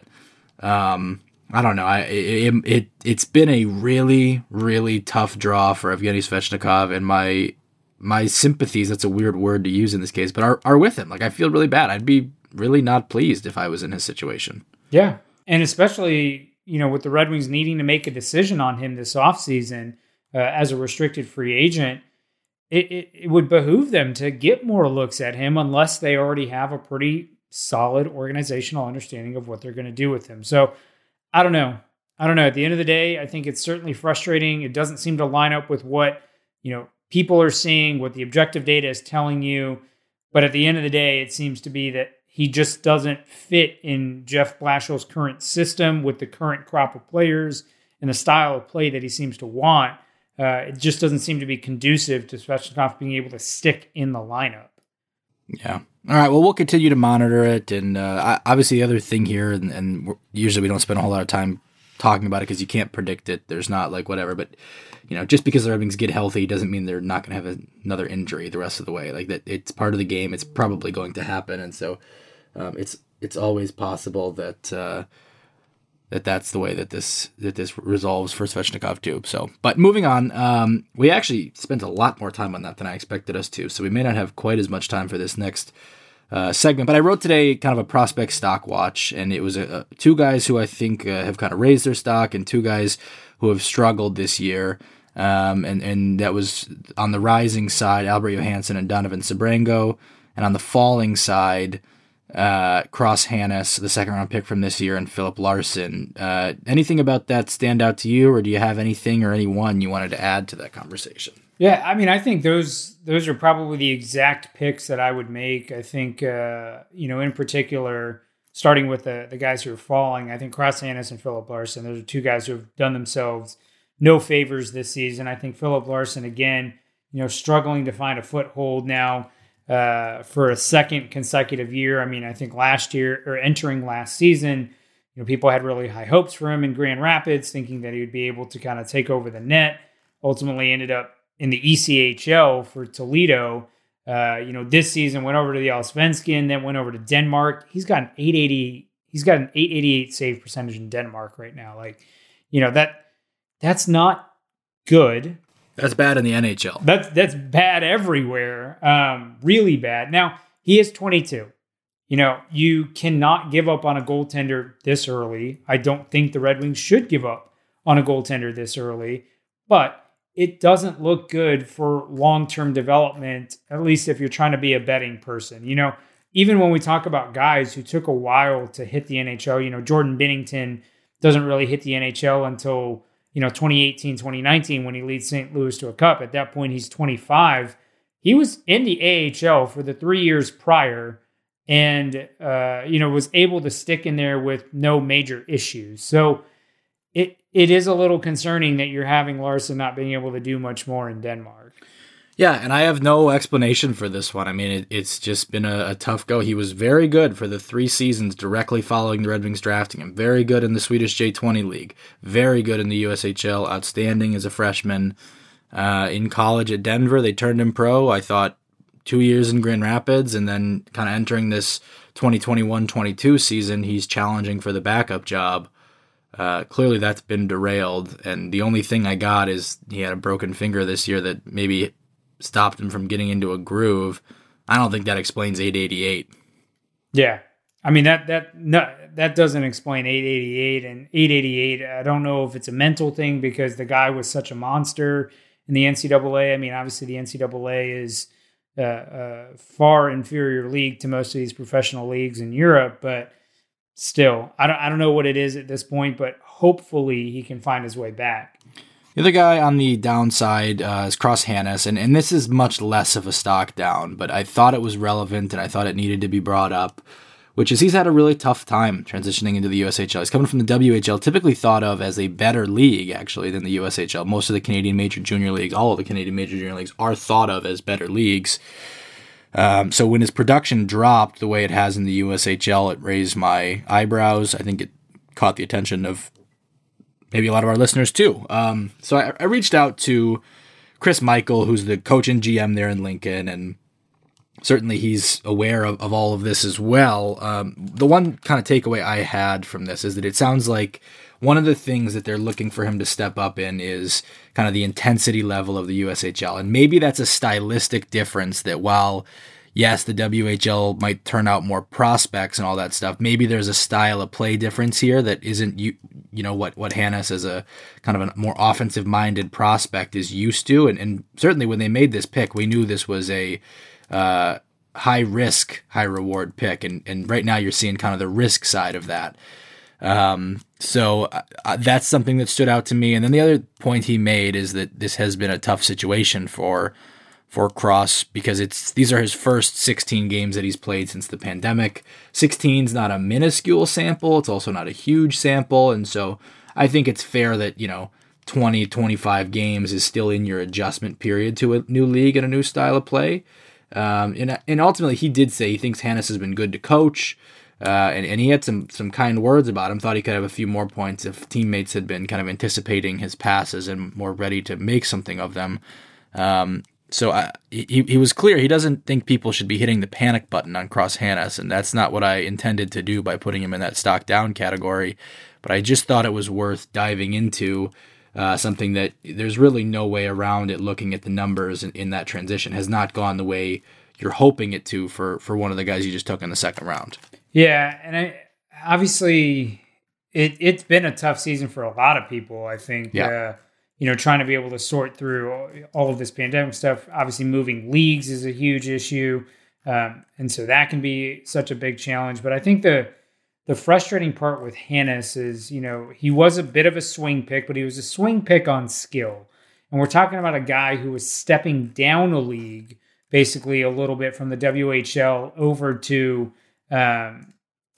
I don't know. It's been a really, really tough draw for Evgeny Svechnikov, and my sympathies, that's a weird word to use in this case, but are with him. Like, I feel really bad. I'd be really not pleased if I was in his situation. Yeah. And especially, with the Red Wings needing to make a decision on him this offseason as a restricted free agent, it would behoove them to get more looks at him, unless they already have a pretty solid organizational understanding of what they're going to do with him. So I don't know. At the end of the day, I think it's certainly frustrating. It doesn't seem to line up with what, people are seeing, what the objective data is telling you. But at the end of the day, it seems to be that he just doesn't fit in Jeff Blashill's current system with the current crop of players and the style of play that he seems to want. It just doesn't seem to be conducive to Svechnikov being able to stick in the lineup. Yeah. All right. Well, we'll continue to monitor it. And obviously the other thing here, and usually we don't spend a whole lot of time talking about it because you can't predict it. There's not like whatever, but just because the Red Wings get healthy doesn't mean they're not going to have another injury the rest of the way. Like that, it's part of the game. It's probably going to happen. And so it's always possible that that's the way that this resolves for Svechnikov too. So, but moving on, we actually spent a lot more time on that than I expected us to. So we may not have quite as much time for this next segment. But I wrote today kind of a prospect stock watch, and it was 2 guys who I think have kind of raised their stock, and 2 guys who have struggled this year. And that was on the rising side, Albert Johansson and Donovan Sebrango, and on the falling side, Cross Hannes, the second-round pick from this year, and Philip Larson. Anything about that stand out to you, or do you have anything or anyone you wanted to add to that conversation? Yeah, I mean, I think those are probably the exact picks that I would make. I think, in particular, starting with the guys who are falling, I think Cross Hannes and Philip Larson, those are 2 guys who have done themselves no favors this season. I think Philip Larson, again, struggling to find a foothold now for a second consecutive year. I mean, I think last year, or entering last season, people had really high hopes for him in Grand Rapids, thinking that he would be able to kind of take over the net. Ultimately ended up in the ECHL for Toledo, This season went over to the Allsvenskan, then went over to Denmark. He's got an 880. He's got an 888 save percentage in Denmark right now. That's not good. That's bad in the NHL. That's bad everywhere. Really bad. Now, he is 22. You cannot give up on a goaltender this early. I don't think the Red Wings should give up on a goaltender this early, but it doesn't look good for long-term development, at least if you're trying to be a betting person. Even when we talk about guys who took a while to hit the NHL, Jordan Binnington doesn't really hit the NHL until, 2018, 2019 when he leads St. Louis to a cup. At that point, he's 25. He was in the AHL for the 3 years prior and, was able to stick in there with no major issues. So it is a little concerning that you're having Larson not being able to do much more in Denmark. Yeah, and I have no explanation for this one. I mean, it's just been a tough go. He was very good for the 3 seasons directly following the Red Wings drafting him. Very good in the Swedish J20 League. Very good in the USHL. Outstanding as a freshman. In college at Denver, they turned him pro. I thought 2 years in Grand Rapids, and then kind of entering this 2021-22 season, he's challenging for the backup job. Clearly that's been derailed, and the only thing I got is he had a broken finger this year that maybe stopped him from getting into a groove. I don't think that explains 888. Yeah. I mean, that doesn't explain 888, and 888, I don't know if it's a mental thing because the guy was such a monster in the NCAA. I mean, obviously the NCAA is a far inferior league to most of these professional leagues in Europe, but still, I don't know what it is at this point, but hopefully he can find his way back. The other guy on the downside is Cross Hannes, and this is much less of a stock down, but I thought it was relevant and I thought it needed to be brought up, which is he's had a really tough time transitioning into the USHL. He's coming from the WHL, typically thought of as a better league, actually, than the USHL. Most of the Canadian Major Junior Leagues, all of the Canadian Major Junior Leagues are thought of as better leagues. So when his production dropped the way it has in the USHL, it raised my eyebrows. I think it caught the attention of maybe a lot of our listeners too. So I reached out to Chris Michael, who's the coach and GM there in Lincoln, and certainly he's aware of all of this as well. The one kind of takeaway I had from this is that it sounds like one of the things that they're looking for him to step up in is kind of the intensity level of the USHL. And maybe that's a stylistic difference that while, yes, the WHL might turn out more prospects and all that stuff, maybe there's a style of play difference here that isn't, what Hannes as a kind of a more offensive-minded prospect is used to. And certainly when they made this pick, we knew this was a high-risk, high-reward pick. And right now you're seeing kind of the risk side of that. So that's something that stood out to me. And then the other point he made is that this has been a tough situation for Cross because these are his first 16 games that he's played since the pandemic. 16 is not a minuscule sample. It's also not a huge sample. And so I think it's fair that, 20, 25 games is still in your adjustment period to a new league and a new style of play. And ultimately he did say he thinks Hannes has been good to coach. And he had some kind words about him, thought he could have a few more points if teammates had been kind of anticipating his passes and more ready to make something of them. So he was clear he doesn't think people should be hitting the panic button on Cross Hannes, and that's not what I intended to do by putting him in that stock down category. But I just thought it was worth diving into something that there's really no way around it. Looking at the numbers in that transition has not gone the way you're hoping it to for one of the guys you just took in the second round. Yeah, and obviously it's been a tough season for a lot of people, I think. Yeah. Trying to be able to sort through all of this pandemic stuff. Obviously, moving leagues is a huge issue, and so that can be such a big challenge. But I think the frustrating part with Hannes is, he was a bit of a swing pick, but he was a swing pick on skill. And we're talking about a guy who was stepping down a league, basically a little bit from the WHL over to the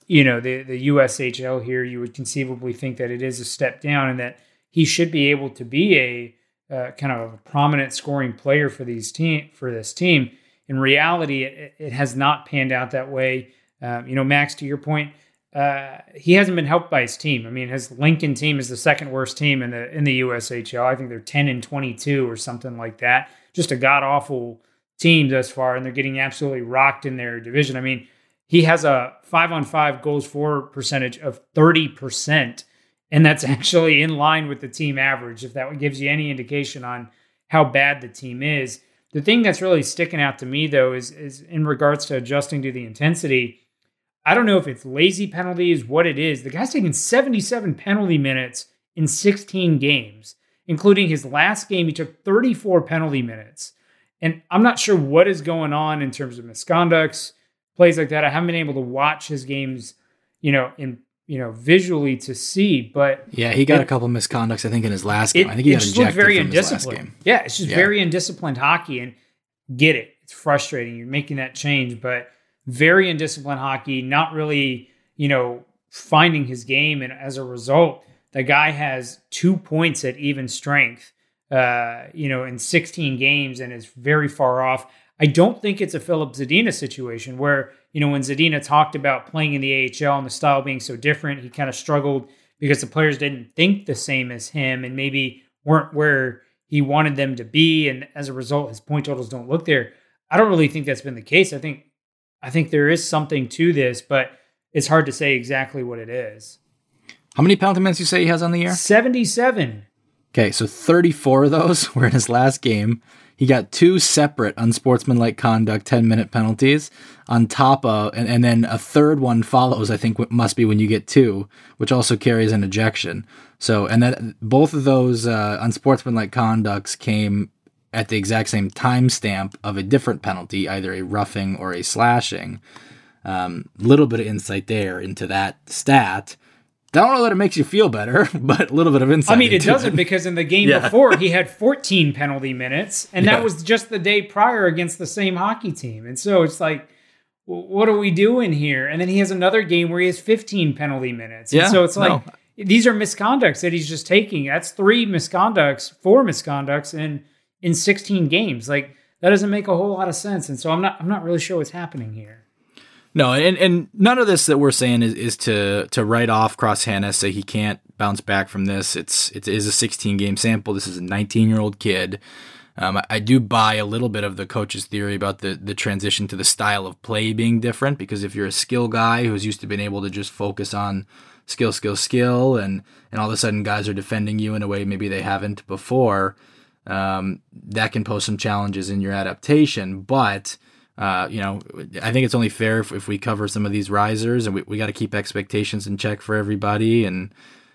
USHL here. You would conceivably think that it is a step down and that he should be able to be a kind of a prominent scoring player for this team. In reality, it has not panned out that way. Max, to your point, he hasn't been helped by his team. I mean, his Lincoln team is the second worst team in the USHL. I think they're 10-22 or something like that. Just a god awful team thus far, and they're getting absolutely rocked in their division. I mean, he has a 5-on-5 goals for percentage of 30%, and that's actually in line with the team average, if that gives you any indication on how bad the team is. The thing that's really sticking out to me, though, is in regards to adjusting to the intensity. I don't know if it's lazy penalties, what it is. The guy's taking 77 penalty minutes in 16 games, including his last game. He took 34 penalty minutes. And I'm not sure what is going on in terms of misconducts, plays like that. I haven't been able to watch his games, visually to see. But yeah, he got a couple misconducts, I think, in his last game. I think he got ejected very from his last game. Yeah, it's just very undisciplined hockey. And get it. It's frustrating. You're making that change, but very undisciplined hockey, not really, finding his game. And as a result, the guy has 2 points at even strength, in 16 games and is very far off. I don't think it's a Filip Zadina situation where, when Zadina talked about playing in the AHL and the style being so different, he kind of struggled because the players didn't think the same as him and maybe weren't where he wanted them to be. And as a result, his point totals don't look there. I don't really think that's been the case. I think there is something to this, but it's hard to say exactly what it is. How many penalty minutes you say he has on the year? 77. Okay, so 34 of those were in his last game. He got 2 separate unsportsmanlike conduct 10-minute penalties on top of, and then a third one follows, I think must be when you get 2, which also carries an ejection. So, and then both of those unsportsmanlike conducts came at the exact same timestamp of a different penalty, either a roughing or a slashing. Little bit of insight there into that stat. I don't know that it makes you feel better, but a little bit of insight. I mean, it doesn't, because in the game before, he had 14 penalty minutes, and that was just the day prior against the same hockey team. And so it's like, what are we doing here? And then he has another game where he has 15 penalty minutes. And so it's like, these are misconducts that he's just taking. That's 4 misconducts in 16 games. Like, that doesn't make a whole lot of sense. And so I'm not really sure what's happening here. No, and none of this that we're saying is to write off Cross Hannes, say he can't bounce back from this. It is a 16-game sample. This is a 19-year-old kid. I do buy a little bit of the coach's theory about the transition to the style of play being different, because if you're a skill guy who's used to being able to just focus on skill, and all of a sudden guys are defending you in a way maybe they haven't before, that can pose some challenges in your adaptation. But I think it's only fair if we cover some of these risers, and we got to keep expectations in check for everybody. And,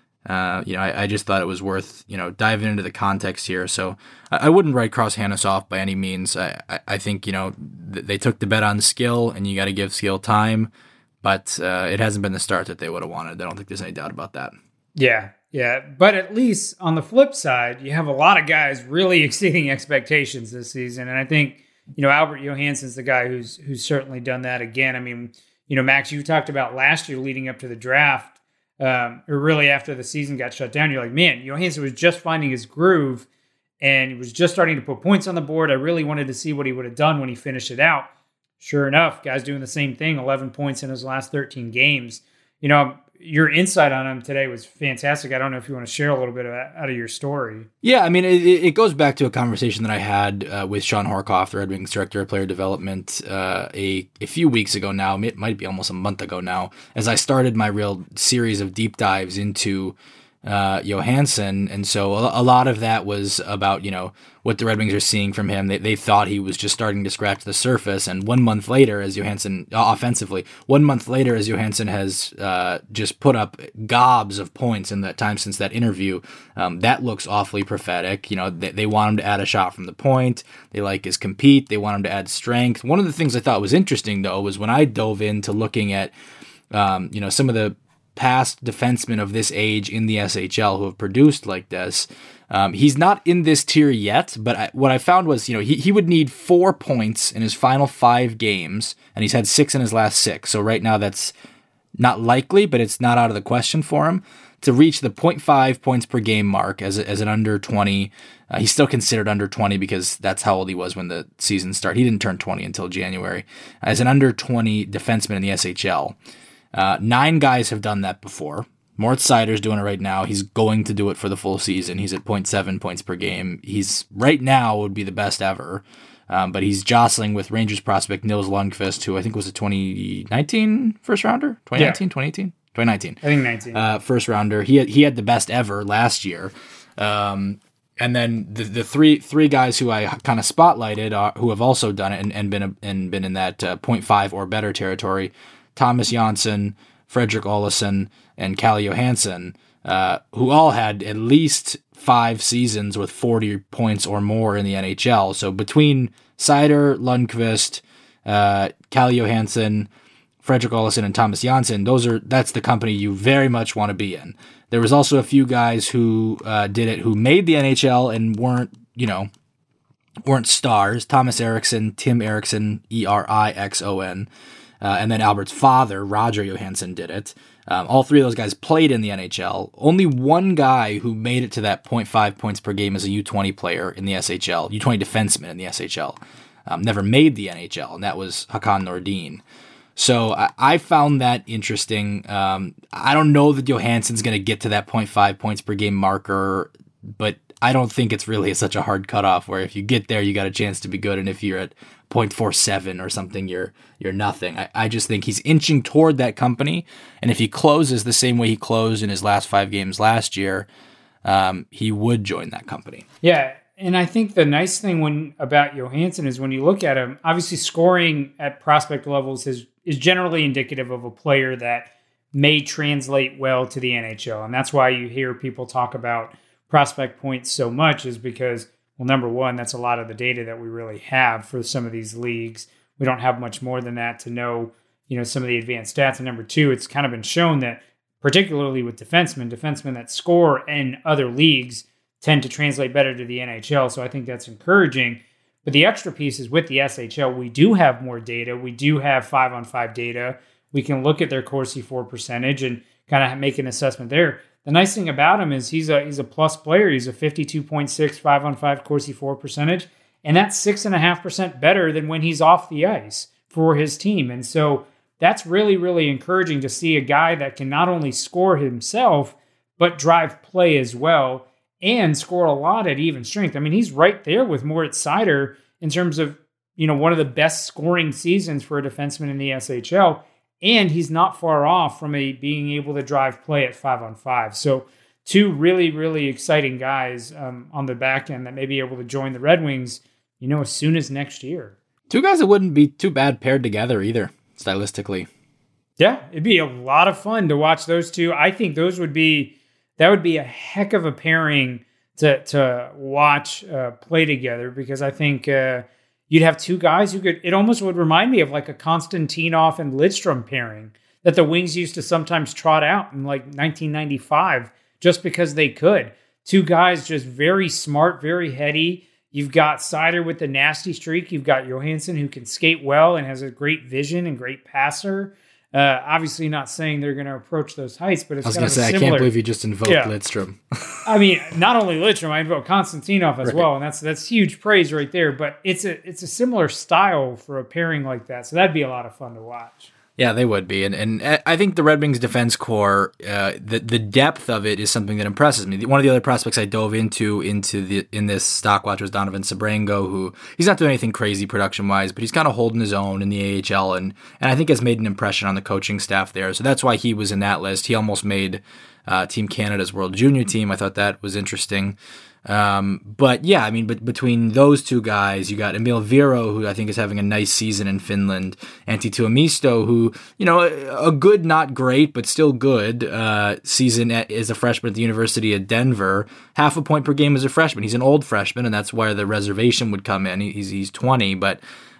I just thought it was worth, diving into the context here. So I wouldn't write Cross Hannes off by any means. I think, they took the bet on skill, and you got to give skill time, but it hasn't been the start that they would have wanted. I don't think there's any doubt about that. Yeah. But at least on the flip side, you have a lot of guys really exceeding expectations this season. And I think, Albert Johansson's the guy who's certainly done that again. I mean, Max, you talked about last year leading up to the draft, or really after the season got shut down. You're like, man, Johansson was just finding his groove, and he was just starting to put points on the board. I really wanted to see what he would have done when he finished it out. Sure enough, guy's doing the same thing, 11 points in his last 13 games. Your insight on him today was fantastic. I don't know if you want to share a little bit out of your story. Yeah, I mean, it goes back to a conversation that I had with Sean Horkoff, the Red Wings director of player development, a few weeks ago now. It might be almost a month ago now, as I started my real series of deep dives into Johansson. And so a lot of that was about, what the Red Wings are seeing from him. They thought he was just starting to scratch the surface. And 1 month later, as Johansson, offensively, 1 month later, as Johansson has just put up gobs of points in that time since that interview, that looks awfully prophetic. They want him to add a shot from the point. They like his compete. They want him to add strength. One of the things I thought was interesting, though, was when I dove into looking at, some of the past defensemen of this age in the SHL who have produced like this. He's not in this tier yet, but what I found was, he would need 4 points in his final 5 games, and he's had 6 in his last 6. So right now that's not likely, but it's not out of the question for him to reach the 0.5 points per game mark as an under 20. He's still considered under 20 because that's how old he was when the season started. He didn't turn 20 until January. As an under 20 defenseman in the SHL. 9 guys have done that before. Moritz Seider's doing it right now. He's going to do it for the full season. He's at 0.7 points per game. He's right now would be the best ever. but he's jostling with Rangers prospect Nils Lundqvist, who I think was a 2019 first rounder, 2019, 2018, 2019. I think 19. First rounder. He had the best ever last year. And then the three guys who I kind of spotlighted who have also done it and been in that 0.5 or better territory: Thomas Janssen, Fredrik Olsson, and Kalle Johansson, who all had at least 5 seasons with 40 points or more in the NHL. So between Seider, Lundqvist, Kalle Johansson, Fredrik Olsson, and Thomas Janssen, that's the company you very much want to be in. There was also a few guys who did it who made the NHL and weren't stars. Thomas Eriksson, Tim Eriksson, Erixon, and then Albert's father, Roger Johansson, did it. All 3 of those guys played in the NHL. Only one guy who made it to that 0.5 points per game as a U20 player in the SHL, U20 defenseman in the SHL, never made the NHL, and that was Hakan Nordin. So I found that interesting. I don't know that Johansson's going to get to that 0.5 points per game marker, but I don't think it's really such a hard cutoff where if you get there, you got a chance to be good, and if you're at 0.47 or something, you're nothing. I just think he's inching toward that company, and if he closes the same way he closed in his last 5 games last year, he would join that company. Yeah. And I think the nice thing about Johansson is when you look at him, obviously scoring at prospect levels is generally indicative of a player that may translate well to the NHL. And that's why you hear people talk about prospect points so much, is because, well, number one, that's a lot of the data that we really have for some of these leagues. We don't have much more than that to know, some of the advanced stats. And number two, it's kind of been shown that particularly with defensemen that score in other leagues tend to translate better to the NHL. So I think that's encouraging. But the extra piece is with the SHL, we do have more data. We do have 5-on-5 data. We can look at their Corsi for percentage and kind of make an assessment there. The nice thing about him is he's a plus player. He's a 52.6 5-on-5 Corsi for percentage. And that's 6.5% better than when he's off the ice for his team. And so that's really, really encouraging to see a guy that can not only score himself, but drive play as well, and score a lot at even strength. I mean, he's right there with Moritz Seider in terms of, one of the best scoring seasons for a defenseman in the SHL. And he's not far off from being able to drive play at 5-on-5. So 2 really, really exciting guys on the back end that may be able to join the Red Wings, as soon as next year. 2 guys that wouldn't be too bad paired together either, stylistically. Yeah, it'd be a lot of fun to watch those 2. I think that would be a heck of a pairing to watch play together, because I think you'd have 2 guys it almost would remind me of like a Konstantinov and Lidstrom pairing that the Wings used to sometimes trot out in like 1995 just because they could. 2 guys just very smart, very heady. You've got Seider with the nasty streak. You've got Johansson, who can skate well and has a great vision and great passer. Obviously not saying they're going to approach those heights, but it's kind of similar. I can't believe you just invoked Lidstrom. I mean, not only Lidstrom, I invoked Konstantinov as well, and that's huge praise right there. But it's a similar style for a pairing like that, so that'd be a lot of fun to watch. Yeah, they would be, and I think the Red Wings defense core, the depth of it is something that impresses me. One of the other prospects I dove into this stock watch was Donovan Sebrango, who he's not doing anything crazy production wise, but he's kind of holding his own in the AHL, and I think has made an impression on the coaching staff there. So that's why he was in that list. He almost made Team Canada's World Junior team. I thought that was interesting. But yeah, I mean, but between those 2 guys, you got Emil Viro, who I think is having a nice season in Finland, Antti Tuomisto, who, a good, not great, but still good, season as a freshman at the University of Denver, 0.5 point per game as a freshman. He's an old freshman, and that's where the reservation would come in. He's 20, but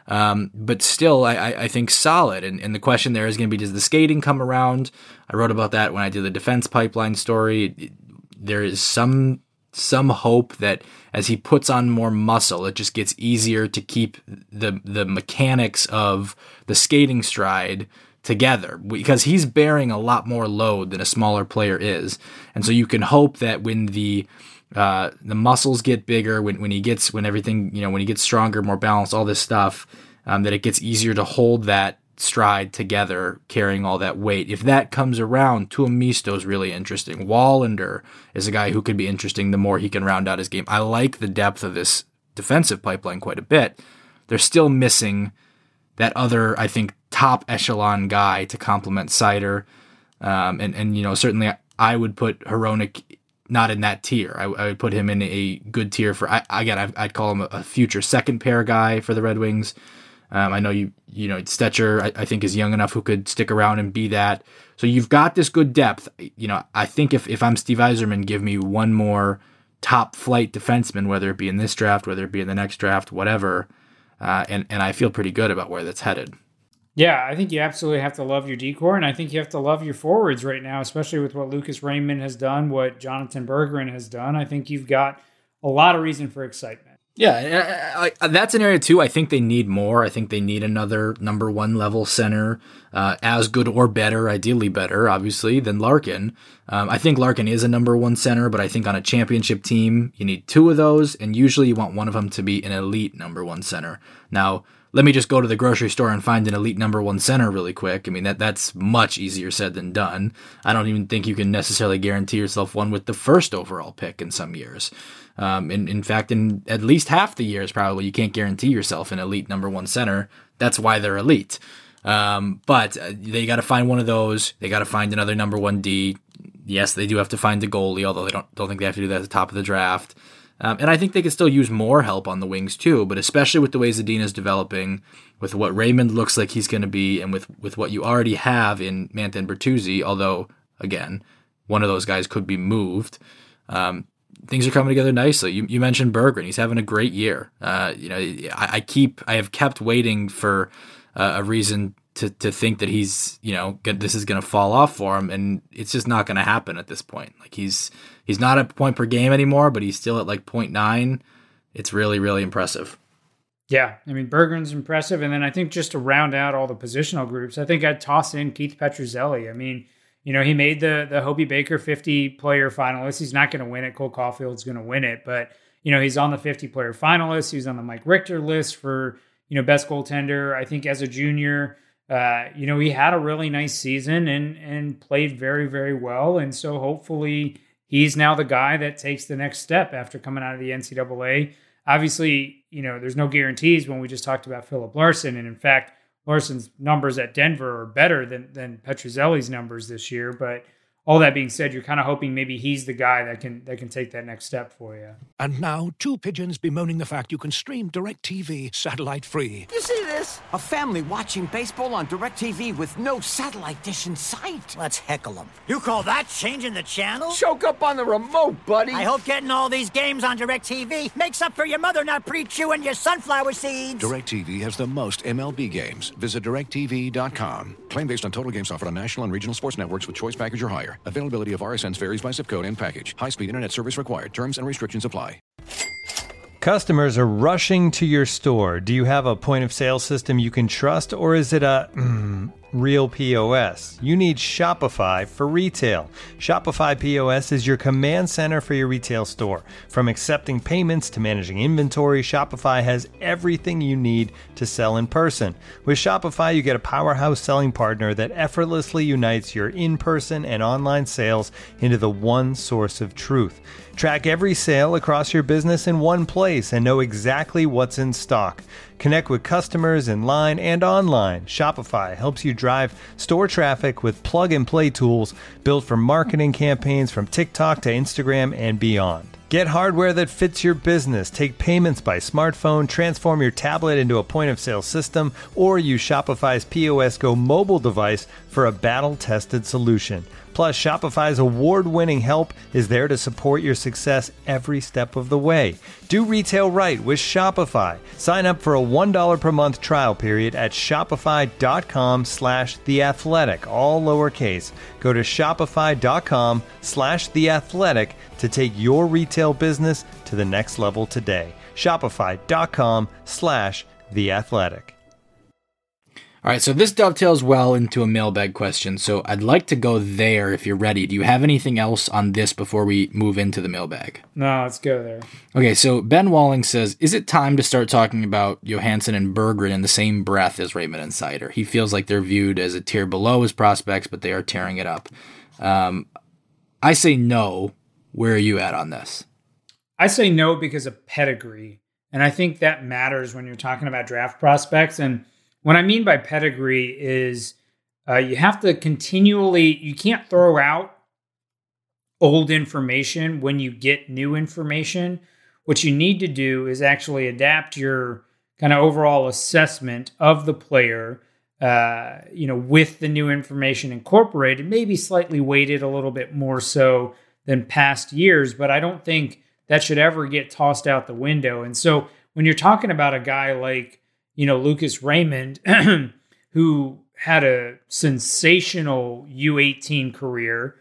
still, I think solid. And the question there is going to be, does the skating come around? I wrote about that when I did the defense pipeline story. There is some hope that as he puts on more muscle, it just gets easier to keep the mechanics of the skating stride together, because he's bearing a lot more load than a smaller player is. And so you can hope that when the muscles get bigger, when he gets stronger, more balanced, all this stuff, that it gets easier to hold that stride together, carrying all that weight. If that comes around, Tuomisto is really interesting. Wallander is a guy who could be interesting the more he can round out his game. I like the depth of this defensive pipeline quite a bit. they're still missing that other, I think, top echelon guy to complement Seider. And certainly I would put Hronek not in that tier. I would put him in a good tier for, I'd call him a future second pair guy for the Red Wings. I know Stetcher, I think, is young enough who could stick around and be that. So you've got this good depth. I think if I'm Steve Yzerman, give me one more top flight defenseman, whether it be in this draft, whether it be in the next draft, whatever. And I feel pretty good about where that's headed. Yeah, I think you absolutely have to love your decor, and I think you have to love your forwards right now, especially with what Lucas Raymond has done, what Jonathan Berggren has done. I think you've got a lot of reason for excitement. Yeah, that's an area too. I think they need more. I think they need another number one level center, as good or better, ideally better, obviously, than Larkin. I think Larkin is a number one center, but I think on a championship team, you need two of those, and usually you want one of them to be an elite number one center. Now, let me just go to the grocery store and find an elite number one center really quick. I mean, that's much easier said than done. I don't even think you can necessarily guarantee yourself one with the first overall pick in some years. In fact, in at least half the years, probably, you can't guarantee yourself an elite number one center. That's why they're elite. But they got to find one of those. They got to find another number one D. Yes, they do have to find a goalie, although they don't think they have to do that at the top of the draft. And I think they could still use more help on the wings too, but especially with the way Zadina's developing, with what Raymond looks like he's going to be, and with what you already have in Mantha and Bertuzzi, although, again, one of those guys could be moved. Things are coming together nicely. You mentioned Berggren. He's having a great year. I have kept waiting for a reason to think that he's, this is going to fall off for him, and it's just not going to happen at this point. Like he's not a point per game anymore, but he's still at like 0.9. It's really, really impressive. Yeah, I mean, Berggren's impressive, and then I think just to round out all the positional groups, I think I'd toss in Keith Petruzzelli. I mean, he made the Hobey Baker 50-player finalist. He's not going to win it. Cole Caulfield's going to win it, but he's on the 50-player finalist. He's on the Mike Richter list for best goaltender. I think as a junior, he had a really nice season and played very, very well, and so hopefully he's now the guy that takes the next step after coming out of the NCAA. Obviously, there's no guarantees when we just talked about Philip Larson. And in fact, Larson's numbers at Denver are better than Petruzzelli's numbers this year. But all that being said, you're kind of hoping maybe he's the guy that can take that next step for you. And now, two pigeons bemoaning the fact you can stream DirecTV satellite-free. You see this? A family watching baseball on DirecTV with no satellite dish in sight. Let's heckle them. You call that changing the channel? Choke up on the remote, buddy. I hope getting all these games on DirecTV makes up for your mother not pre-chewing your sunflower seeds. DirecTV has the most MLB games. Visit DirecTV.com. Claim based on total games offered on national and regional sports networks with choice package or higher. Availability of RSNs varies by zip code and package. High-speed internet service required. Terms and restrictions apply. Customers are rushing to your store. Do you have a point of sale system you can trust, or is it a real POS? You need Shopify for retail. Shopify POS is your command center for your retail store. From accepting payments to managing inventory, Shopify has everything you need to sell in person. With Shopify, you get a powerhouse selling partner that effortlessly unites your in-person and online sales into the one source of truth. Track every sale across your business in one place and know exactly what's in stock. Connect with customers in line and online. Shopify helps you drive store traffic with plug-and-play tools built for marketing campaigns from TikTok to Instagram and beyond. Get hardware that fits your business. Take payments by smartphone, transform your tablet into a point-of-sale system, or use Shopify's POS Go mobile device for a battle-tested solution. Plus, Shopify's award-winning help is there to support your success every step of the way. Do retail right with Shopify. Sign up for a $1 per month trial period at shopify.com/theathletic, all lowercase. Go to shopify.com/theathletic to take your retail business to the next level today. Shopify.com/theathletic. All right, so this dovetails well into a mailbag question, so I'd like to go there if you're ready. Do you have anything else on this before we move into the mailbag? No, let's go there. Okay, so Ben Walling says, is it time to start talking about Johansson and Berggren in the same breath as Raymond and Seider? He feels like they're viewed as a tier below his prospects, but they are tearing it up. I say no. Where are you at on this? I say no because of pedigree. And I think that matters when you're talking about draft prospects. And what I mean by pedigree is you have to continually, you can't throw out old information when you get new information. What you need to do is actually adapt your kind of overall assessment of the player, with the new information incorporated, maybe slightly weighted a little bit more so than past years. But I don't think that should ever get tossed out the window. And so when you're talking about a guy like, Lucas Raymond, who had a sensational U18 career,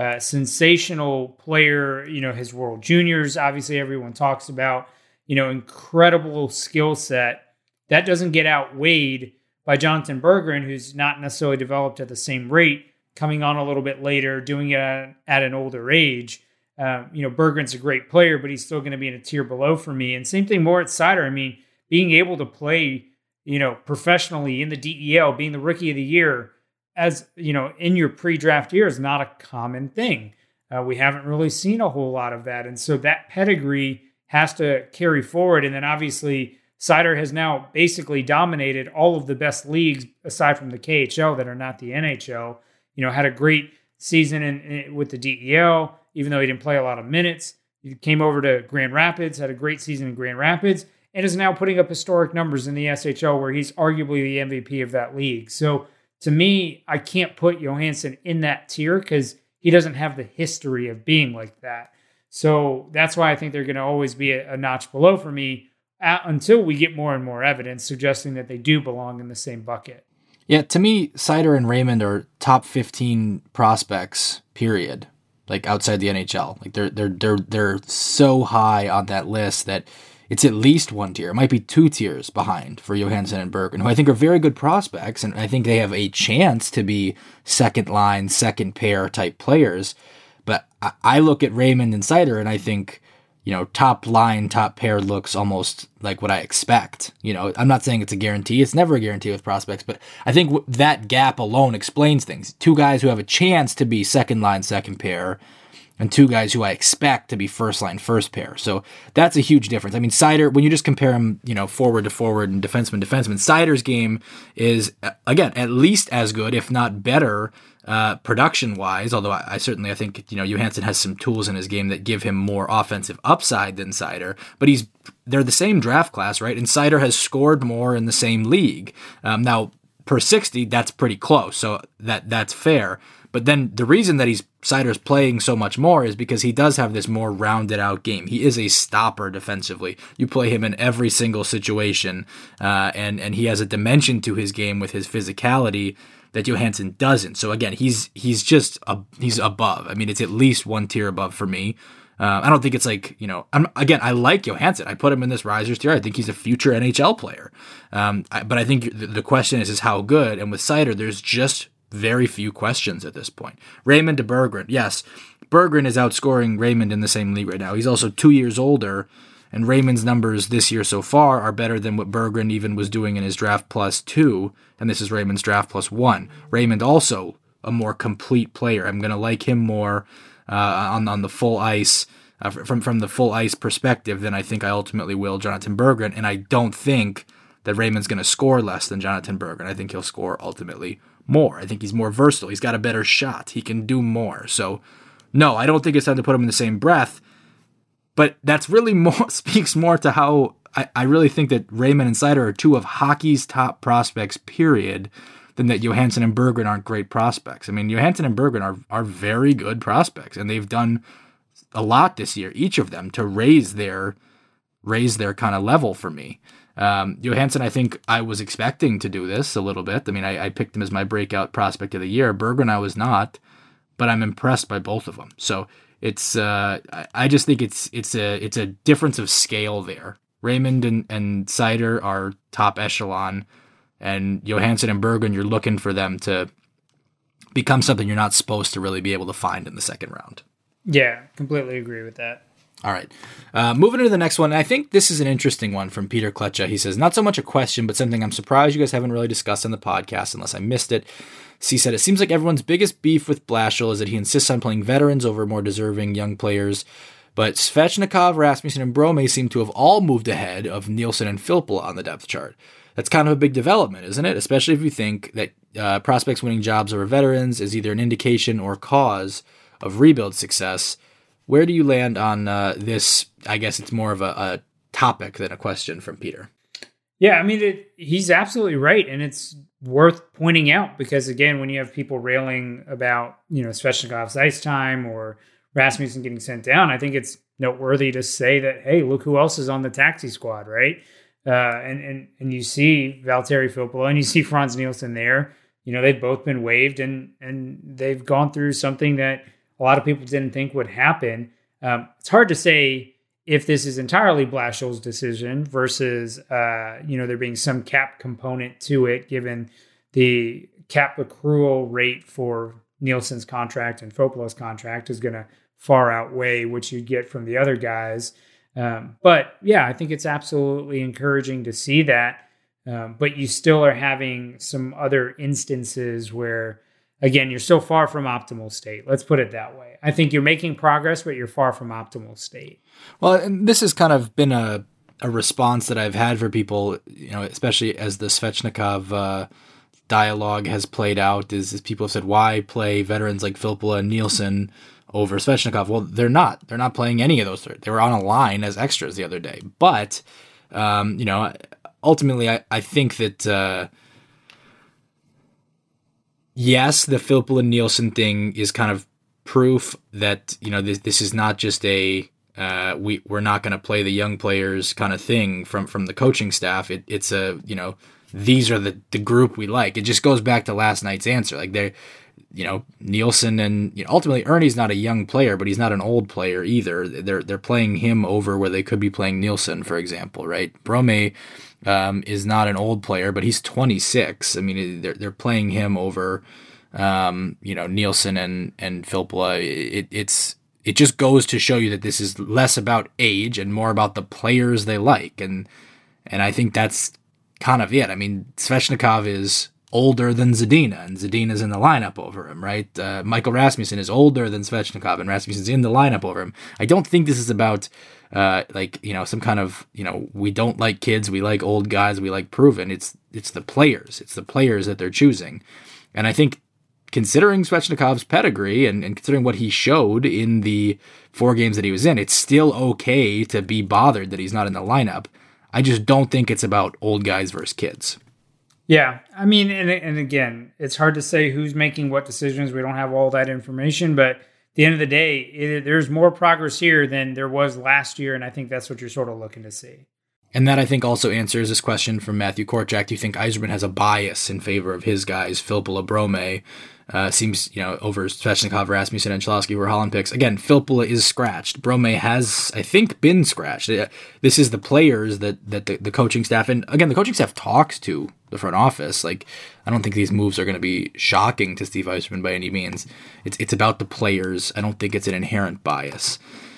sensational player, his World Juniors, obviously everyone talks about, incredible skill set, that doesn't get outweighed by Jonathan Berggren, who's not necessarily developed at the same rate, coming on a little bit later, doing it at an older age. Berggren's a great player, but he's still going to be in a tier below for me. And same thing Moritz Seider. I mean, being able to play, professionally in the DEL, being the rookie of the year, as in your pre-draft year is not a common thing. We haven't really seen a whole lot of that. And so that pedigree has to carry forward. And then obviously Seider has now basically dominated all of the best leagues aside from the KHL that are not the NHL. Had a great season with the DEL, even though he didn't play a lot of minutes. He came over to Grand Rapids, had a great season in Grand Rapids, and is now putting up historic numbers in the SHL where he's arguably the MVP of that league. So to me, I can't put Johansson in that tier because he doesn't have the history of being like that. So that's why I think they're going to always be a notch below for me until we get more and more evidence suggesting that they do belong in the same bucket. Yeah, to me, Seider and Raymond are top 15 prospects, period. Like outside the NHL. Like they're so high on that list that it's at least one tier. It might be two tiers behind for Johansson and Berggren, who I think are very good prospects, and I think they have a chance to be second line, second pair type players. But I look at Raymond and Seider, and I think, top line, top pair looks almost like what I expect. I'm not saying it's a guarantee. It's never a guarantee with prospects, but I think that gap alone explains things. Two guys who have a chance to be second line, second pair, and two guys who I expect to be first line, first pair. So that's a huge difference. I mean, Seider, when you just compare him, forward to forward and defenseman, Seider's game is, again, at least as good, if not better, production-wise, although I certainly think, Johansson has some tools in his game that give him more offensive upside than Seider, but they're the same draft class, right? And Seider has scored more in the same league. Now, per 60, that's pretty close, so that's fair. But then the reason that Seider's playing so much more is because he does have this more rounded out game. He is a stopper defensively. You play him in every single situation, and he has a dimension to his game with his physicality that Johansson doesn't. So again, he's above. I mean, it's at least one tier above for me. I don't think it's like, I like Johansson. I put him in this risers tier. I think he's a future NHL player. But I think the question is how good. And with Seider, there's just very few questions at this point. Raymond to Berggren. Yes, Berggren is outscoring Raymond in the same league right now. He's also 2 years older, and Raymond's numbers this year so far are better than what Berggren even was doing in his draft plus 2, and this is Raymond's draft plus 1. Raymond also a more complete player. I'm going to like him more on the full ice, from the full ice perspective than I think I ultimately will Jonathan Berggren, and I don't think that Raymond's going to score less than Jonathan Berggren. I think he'll score ultimately more. I think he's more versatile. He's got a better shot. He can do more. So, no, I don't think it's time to put him in the same breath. But that's really speaks more to how I really think that Raymond and Seider are two of hockey's top prospects, period, than that Johansson and Berggren aren't great prospects. I mean, Johansson and Berggren are very good prospects, and they've done a lot this year, each of them, to raise their kind of level for me. Johansson, I think I was expecting to do this a little bit. I mean, I picked him as my breakout prospect of the year. Berggren, I was not, but I'm impressed by both of them. So it's, I just think it's a difference of scale there. Raymond and Seider are top echelon, and Johansson and Berggren, you're looking for them to become something you're not supposed to really be able to find in the second round. Yeah, completely agree with that. All right. Moving to the next one. I think this is an interesting one from Peter Kletcha. He says, not so much a question, but something I'm surprised you guys haven't really discussed on the podcast unless I missed it. He said, it seems like everyone's biggest beef with Blashill is that he insists on playing veterans over more deserving young players. But Svechnikov, Rasmussen, and Brome seem to have all moved ahead of Nielsen and Filppula on the depth chart. That's kind of a big development, isn't it? Especially if you think that prospects winning jobs over veterans is either an indication or cause of rebuild success. Where do you land on this? I guess it's more of a topic than a question from Peter. Yeah, I mean, he's absolutely right. And it's worth pointing out because, again, when you have people railing about, Svechnikov's ice time or Rasmussen getting sent down, I think it's noteworthy to say that, hey, look who else is on the taxi squad, right? And you see Valtteri Filppula and you see Frans Nielsen there. They've both been waived and they've gone through something that a lot of people didn't think would happen. It's hard to say if this is entirely Blashill's decision versus, there being some cap component to it, given the cap accrual rate for Nielsen's contract and Filppula's contract is going to far outweigh what you get from the other guys. But yeah, I think it's absolutely encouraging to see that. But you still are having some other instances where, again, you're still far from optimal state. Let's put it that way. I think you're making progress, but you're far from optimal state. Well, and this has kind of been a response that I've had for people, especially as the Svechnikov dialogue has played out, is people have said, why play veterans like Filppula and Nielsen over Svechnikov? Well, they're not. They're not playing any of those three. They were on a line as extras the other day. But, ultimately, I think that, yes, the Filppula Nielsen thing is kind of proof that, this is not just a we're not going to play the young players kind of thing from the coaching staff. It's a, these are the group we like. It just goes back to last night's answer. Like Nielsen and ultimately Ernie's not a young player, but he's not an old player either. They're playing him over where they could be playing Nielsen, for example, right? Brome is not an old player, but he's 26. I mean, they're playing him over, Nielsen and Filppula. It just goes to show you that this is less about age and more about the players they like, and I think that's kind of it. I mean, Svechnikov is older than Zadina, and Zadina's in the lineup over him, right? Michael Rasmussen is older than Svechnikov, and Rasmussen's in the lineup over him. I don't think this is about, some kind of, we don't like kids, we like old guys, we like proven. It's the players. It's the players that they're choosing. And I think considering Svechnikov's pedigree and considering what he showed in the 4 games that he was in, it's still okay to be bothered that he's not in the lineup. I just don't think it's about old guys versus kids. Yeah, I mean, and again, it's hard to say who's making what decisions. We don't have all that information, but at the end of the day, there's more progress here than there was last year, and I think that's what you're sort of looking to see. And that, I think, also answers this question from Matthew Korchak. Do you think Yzerman has a bias in favor of his guys, Filppula, Brome? Seems, over Svechnikov, Rasmussen, and Chalosky were Holland picks. Again, Filppula is scratched. Brome has, I think, been scratched. This is the players that the coaching staff, and again, the coaching staff talks to the front office. Like, I don't think these moves are going to be shocking to Steve Yzerman by any means. It's about the players. I don't think it's an inherent bias.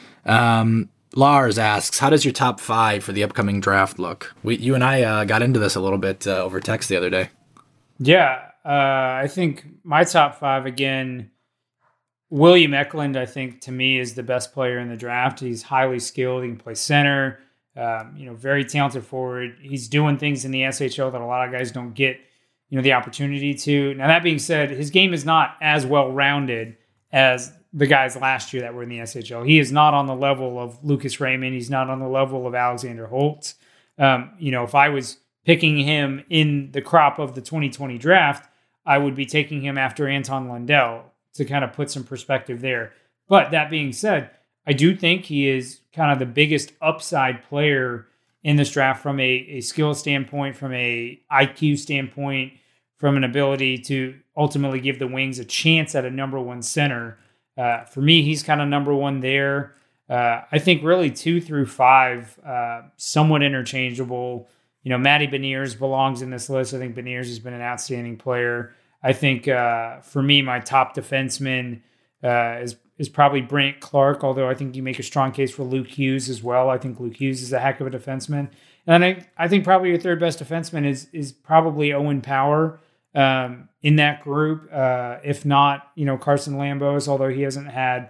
Lars asks, how does your top 5 for the upcoming draft look? You and I got into this a little bit over text the other day. Yeah, I think my top 5, again, William Eklund, I think, to me, is the best player in the draft. He's highly skilled. He can play center, very talented forward. He's doing things in the SHL that a lot of guys don't get, the opportunity to. Now, that being said, his game is not as well-rounded as the guys last year that were in the SHL. He is not on the level of Lucas Raymond. He's not on the level of Alexander Holtz. If I was picking him in the crop of the 2020 draft, I would be taking him after Anton Lundell to kind of put some perspective there. But that being said, I do think he is kind of the biggest upside player in this draft from a skill standpoint, from a IQ standpoint, from an ability to ultimately give the Wings a chance at a number 1 center. For me, he's kind of number 1 there. I think really 2 through 5, somewhat interchangeable. Matty Beniers belongs in this list. I think Beniers has been an outstanding player. I think for me, my top defenseman is probably Brant Clark, although I think you make a strong case for Luke Hughes as well. I think Luke Hughes is a heck of a defenseman. And I think probably your third best defenseman is probably Owen Power in that group. If not, Carson Lambos, although he hasn't had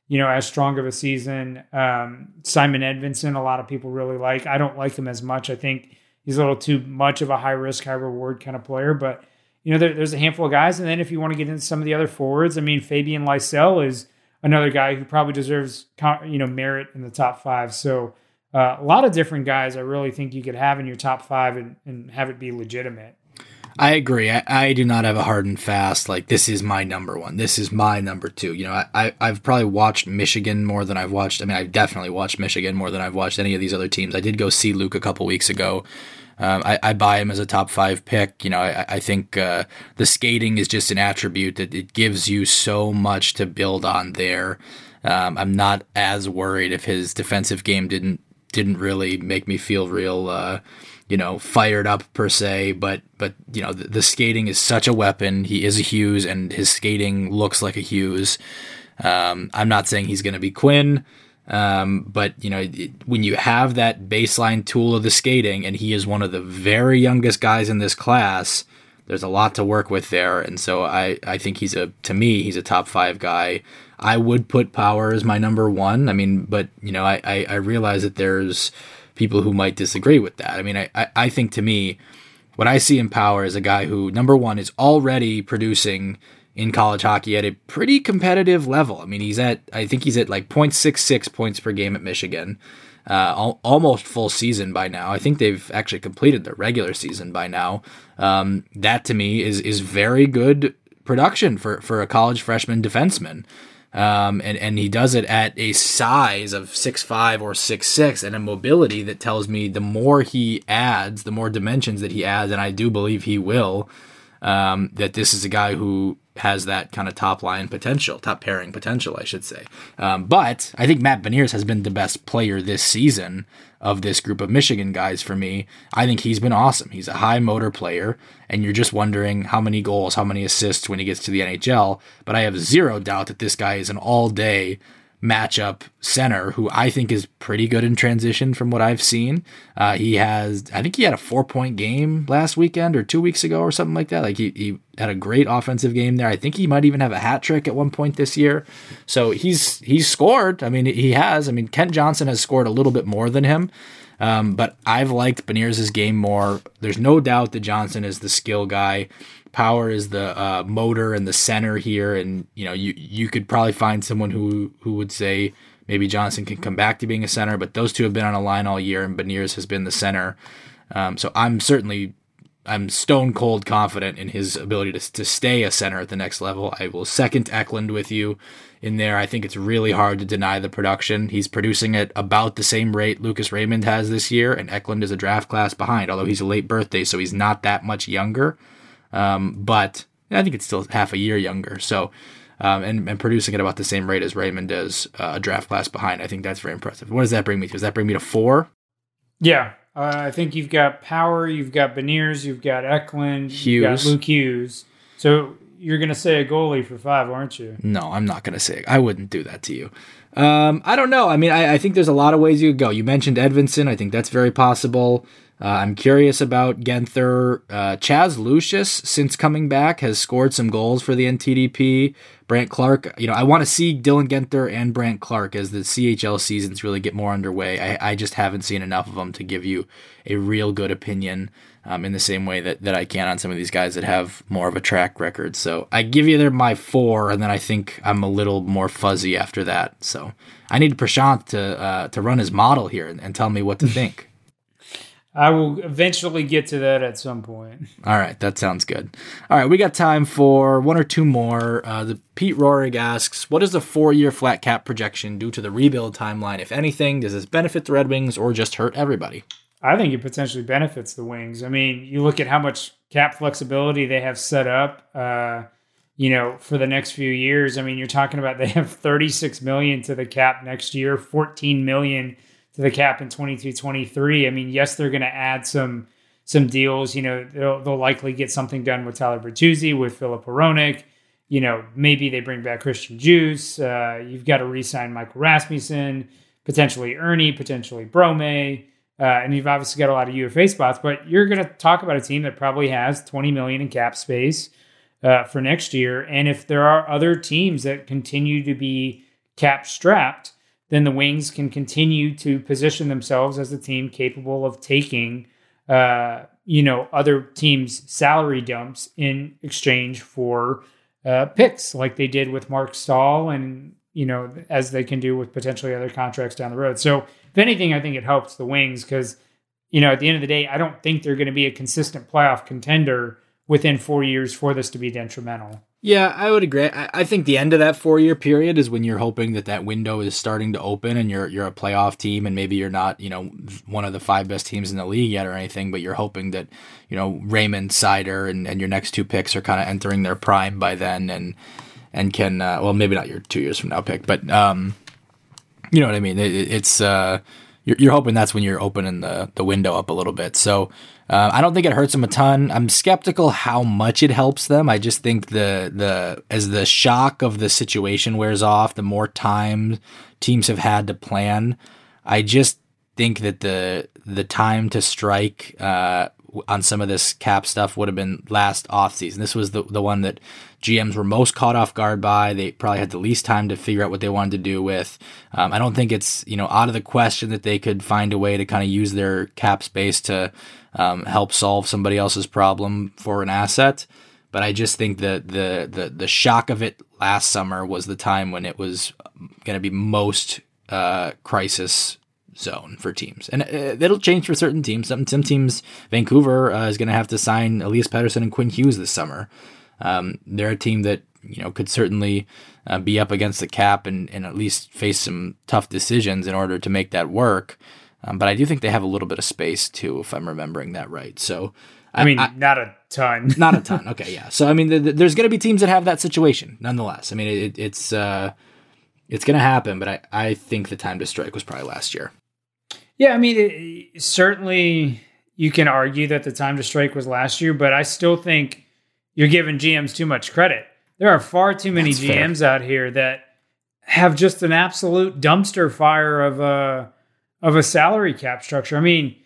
as strong of a season. Simon Edvinsson, a lot of people really like. I don't like him as much. I think he's a little too much of a high risk, high reward kind of player. But, there's a handful of guys. And then if you want to get into some of the other forwards, Fabian Lysell is another guy who probably deserves, merit in the top 5. So a lot of different guys I really think you could have in your top 5 and have it be legitimate. I agree. I do not have a hard and fast, like, this is my number 1. This is my number 2. I've probably watched Michigan more than I've watched. I've definitely watched Michigan more than I've watched any of these other teams. I did go see Luke a couple weeks ago. I buy him as a top 5 pick. I think the skating is just an attribute that it gives you so much to build on there. I'm not as worried if his defensive game didn't really make me feel real fired up per se, but the skating is such a weapon. He is a Hughes, and his skating looks like a Hughes. I'm not saying he's going to be Quinn, but when you have that baseline tool of the skating, and he is one of the very youngest guys in this class, there's a lot to work with there. And so I think he's a top 5 guy. I would put Power as my number 1. But I realize that there's people who might disagree with that. I think, to me, what I see in Power is a guy who, number 1, is already producing in college hockey at a pretty competitive level. I think he's at like 0.66 points per game at Michigan, almost full season by now. I think they've actually completed their regular season by now. That, to me, is very good production for a college freshman defenseman. And he does it at a size of 6'5" or 6'6", and a mobility that tells me the more he adds, the more dimensions that he adds, and I do believe he will, that this is a guy who has that kind of top pairing potential, I should say. But I think Matt Beniers has been the best player this season of this group of Michigan guys for me. I think he's been awesome. He's a high motor player, and you're just wondering how many goals, how many assists when he gets to the NHL. But I have zero doubt that this guy is an all-day matchup center who I think is pretty good in transition from what I've seen. I think he had a 4-point game last weekend or 2 weeks ago or something like that. Like he had a great offensive game there. I think he might even have a hat trick at one point this year. So he's scored. He has. Kent Johnson has scored a little bit more than him. But I've liked Beniers' game more. There's no doubt that Johnson is the skill guy. Power is the motor and the center here, and you could probably find someone who would say maybe Johnson can come back to being a center, but those two have been on a line all year, and Beniers has been the center. So I'm stone cold confident in his ability to stay a center at the next level. I will second Eklund with you in there. I think it's really hard to deny the production. He's producing at about the same rate Lucas Raymond has this year, and Eklund is a draft class behind, although he's a late birthday, so he's not that much younger. But I think it's still half a year younger. So, and producing at about the same rate as Raymond does, a draft class behind. I think that's very impressive. What does that bring me to? Does that bring me to 4? Yeah. I think you've got Power, you've got Beniers, you've got Eklund, you've got Luke Hughes. So you're going to say a goalie for 5, aren't you? No, I'm not going to say it. I wouldn't do that to you. I don't know. I think there's a lot of ways you could go. You mentioned Edvinsson. I think that's very possible. I'm curious about Genther. Chaz Lucius, since coming back, has scored some goals for the NTDP. Brant Clark, I want to see Dylan Genther and Brant Clark as the CHL seasons really get more underway. I just haven't seen enough of them to give you a real good opinion in the same way that I can on some of these guys that have more of a track record. So I give you my 4, and then I think I'm a little more fuzzy after that. So I need Prashant to run his model here and tell me what to think. I will eventually get to that at some point. All right, that sounds good. All right, we got time for 1 or 2 more. The Pete Rohrig asks, what is the 4-year flat cap projection due to the rebuild timeline? If anything, does this benefit the Red Wings or just hurt everybody? I think it potentially benefits the Wings. You look at how much cap flexibility they have set up, for the next few years. You're talking about they have $36 million to the cap next year, $14 million to the cap in 22-23. Yes, they're going to add some deals. They'll likely get something done with Tyler Bertuzzi, with Filip Hronek. Maybe they bring back Christian Djoos. You've got to re-sign Michael Rasmussen, potentially Ernie, potentially Brome. And you've obviously got a lot of UFA spots, but you're going to talk about a team that probably has $20 million in cap space for next year. And if there are other teams that continue to be cap strapped, then the Wings can continue to position themselves as a team capable of taking, other teams' salary dumps in exchange for picks, like they did with Mark Stahl, and as they can do with potentially other contracts down the road. So, if anything, I think it helps the Wings because, at the end of the day, I don't think they're going to be a consistent playoff contender within 4 years for this to be detrimental. Yeah, I would agree. I think the end of that 4-year period is when you're hoping that window is starting to open and you're a playoff team, and maybe you're not, one of the 5 best teams in the league yet or anything, but you're hoping that, Raymond, Seider, and your next 2 picks are kind of entering their prime by then and can, maybe not your 2 years from now pick, but, you know what I mean? It's you're hoping that's when you're opening the window up a little bit. So I don't think it hurts them a ton. I'm skeptical how much it helps them. I just think as the shock of the situation wears off, the more time teams have had to plan. I just think that the time to strike on some of this cap stuff would have been last offseason. This was the one that GMs were most caught off guard by. They probably had the least time to figure out what they wanted to do with. I don't think it's out of the question that they could find a way to kind of use their cap space to help solve somebody else's problem for an asset. But I just think that the shock of it last summer was the time when it was going to be most crisis zone for teams, and it'll change for certain teams. Some teams, Vancouver is going to have to sign Elias Pettersson and Quinn Hughes this summer. They're a team that could certainly be up against the cap and at least face some tough decisions in order to make that work. But I do think they have a little bit of space too, if I'm remembering that right. So not a ton. Not a ton. Okay, yeah. So there's going to be teams that have that situation nonetheless. It's going to happen, but I think the time to strike was probably last year. Yeah, certainly you can argue that the time to strike was last year, but I still think you're giving GMs too much credit. There are far too many GMs out here that have just an absolute dumpster fire of a salary cap structure.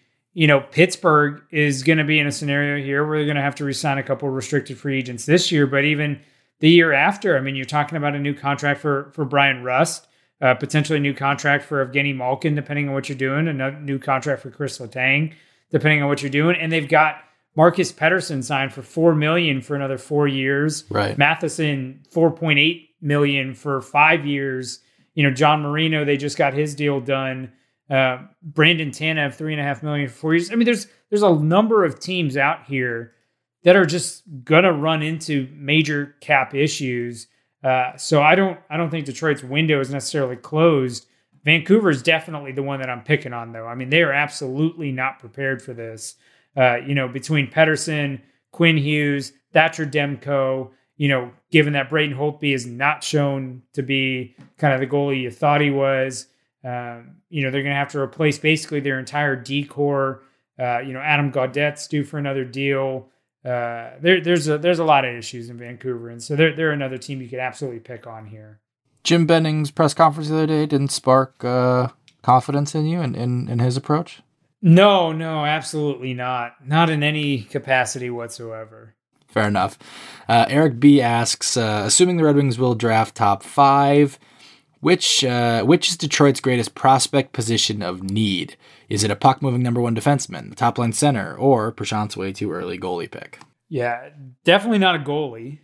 Pittsburgh is going to be in a scenario here where they're going to have to re-sign a couple of restricted free agents this year, but even the year after, you're talking about a new contract for Brian Rust. Potentially a new contract for Evgeny Malkin, depending on what you're doing. A new contract for Chris Letang, depending on what you're doing. And they've got Marcus Pettersson signed for $4 million for another 4 years. Right. Matheson, $4.8 million for 5 years. John Marino, they just got his deal done. Brandon Tanev, $3.5 million for 4 years. There's a number of teams out here that are just gonna run into major cap issues. So I don't think Detroit's window is necessarily closed. Vancouver is definitely the one that I'm picking on, though. They are absolutely not prepared for this. Between Pettersson, Quinn Hughes, Thatcher Demko, given that Braden Holtby is not shown to be kind of the goalie you thought he was, they're going to have to replace basically their entire D-core. Adam Gaudette's due for another deal. There's a lot of issues in Vancouver, and so they're another team you could absolutely pick on here. Jim Benning's press conference the other day didn't spark confidence in you and in his approach? No, absolutely not. Not in any capacity whatsoever. Fair enough. Eric B asks, assuming the Red Wings will draft top 5, which is Detroit's greatest prospect position of need? Is it a puck-moving number 1 defenseman, top-line center, or Prashant's way too early goalie pick? Yeah, definitely not a goalie.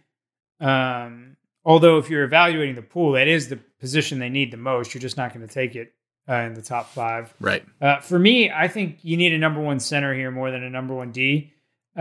Although if you're evaluating the pool, that is the position they need the most. You're just not going to take it in the top 5. Right. For me, I think you need a number 1 center here more than a number 1 D.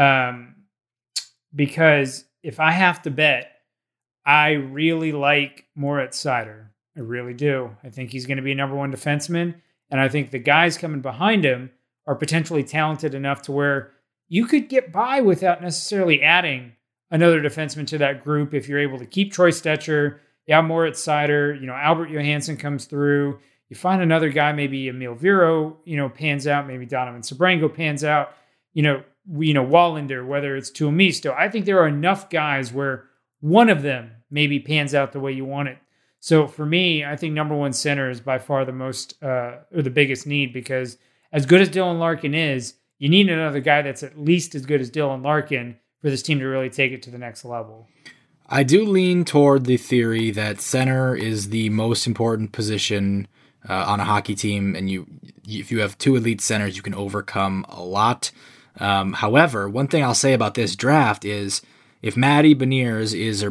Because if I have to bet, I really like Moritz Seider. I really do. I think he's going to be a number 1 defenseman. And I think the guys coming behind him are potentially talented enough to where you could get by without necessarily adding another defenseman to that group if you're able to keep Troy Stetcher. Yeah, Moritz Seider, Albert Johansson comes through. You find another guy, maybe Emil Viro, pans out. Maybe Donovan Sabrango pans out. Wallander, whether it's Tuomisto. I think there are enough guys where one of them maybe pans out the way you want it. So for me, I think number 1 center is by far the most or the biggest need, because as good as Dylan Larkin is, you need another guy that's at least as good as Dylan Larkin for this team to really take it to the next level. I do lean toward the theory that center is the most important position on a hockey team, and if you have two elite centers, you can overcome a lot. However, one thing I'll say about this draft is if Matthew Beniers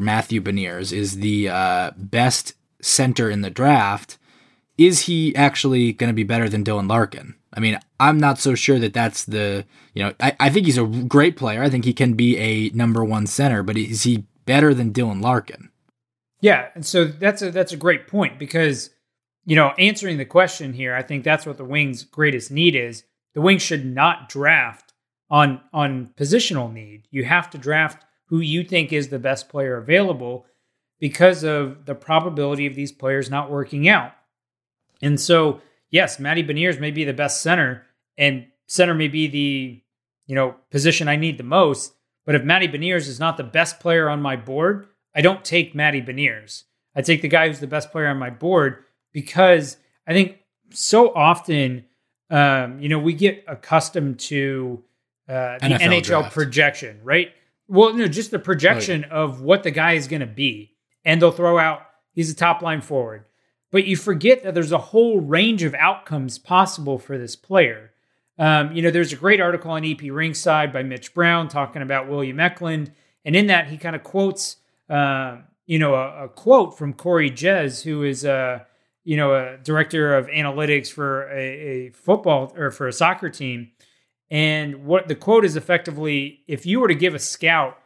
is the best center in the draft, is he actually going to be better than Dylan Larkin? I mean, I'm not so sure that that's I think he's a great player. I think he can be a number one center, but is he better than Dylan Larkin? Yeah, and so that's a great point because, answering the question here, I think that's what the Wings' greatest need is. The Wings should not draft on positional need. You have to draft who you think is the best player available because of the probability of these players not working out. And so, yes, Matty Beniers may be the best center, and center may be the, position I need the most. But if Matty Beniers is not the best player on my board, I don't take Matty Beniers. I take the guy who's the best player on my board because I think so often, we get accustomed to the NHL draft projection, right? Well, no, just the projection of what the guy is going to be. And they'll throw out, he's a top line forward. But you forget that there's a whole range of outcomes possible for this player. There's a great article on EP Ringside by Mitch Brown talking about William Eklund. And in that, he kind of quotes, a quote from Corey Jez, who is, a director of analytics for a football or for a soccer team. And what the quote is effectively, if you were to give a scout,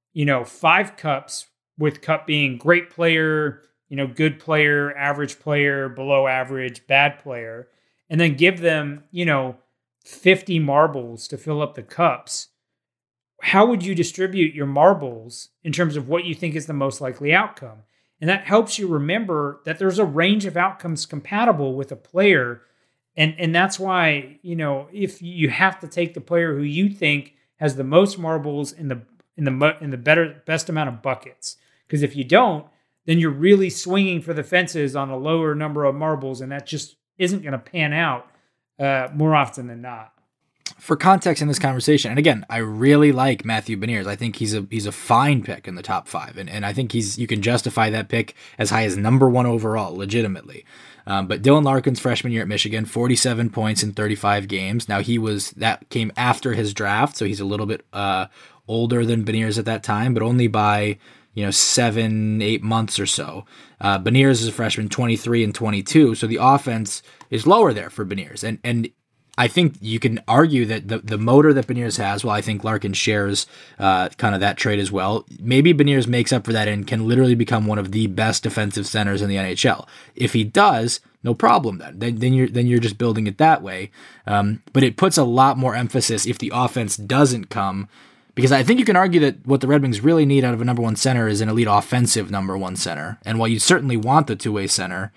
5 cups, with cup being great player, good player, average player, below average, bad player, and then give them, 50 marbles to fill up the cups, how would you distribute your marbles in terms of what you think is the most likely outcome? And that helps you remember that there's a range of outcomes compatible with a player. And that's why, if you have to take the player who you think has the most marbles in the best amount of buckets. Because if you don't, then you're really swinging for the fences on a lower number of marbles, and that just isn't going to pan out more often than not. For context in this conversation, and again, I really like Matthew Beniers. I think he's a fine pick in the top 5, and I think you can justify that pick as high as number 1 overall, legitimately. But Dylan Larkin's freshman year at Michigan, 47 points in 35 games. Now that came after his draft, so he's a little bit older than Beniers at that time, but only by 7-8 months or so. Beniers is a freshman, 23 and 22, so the offense is lower there for Beniers. And I think you can argue that the motor that Beniers has, well, I think Larkin shares kind of that trait as well. Maybe Beniers makes up for that and can literally become one of the best defensive centers in the NHL. If he does, no problem then you're just building it that way. But it puts a lot more emphasis if the offense doesn't come, because I think you can argue that what the Red Wings really need out of a number 1 center is an elite offensive number 1 center. And while you certainly want the two-way center,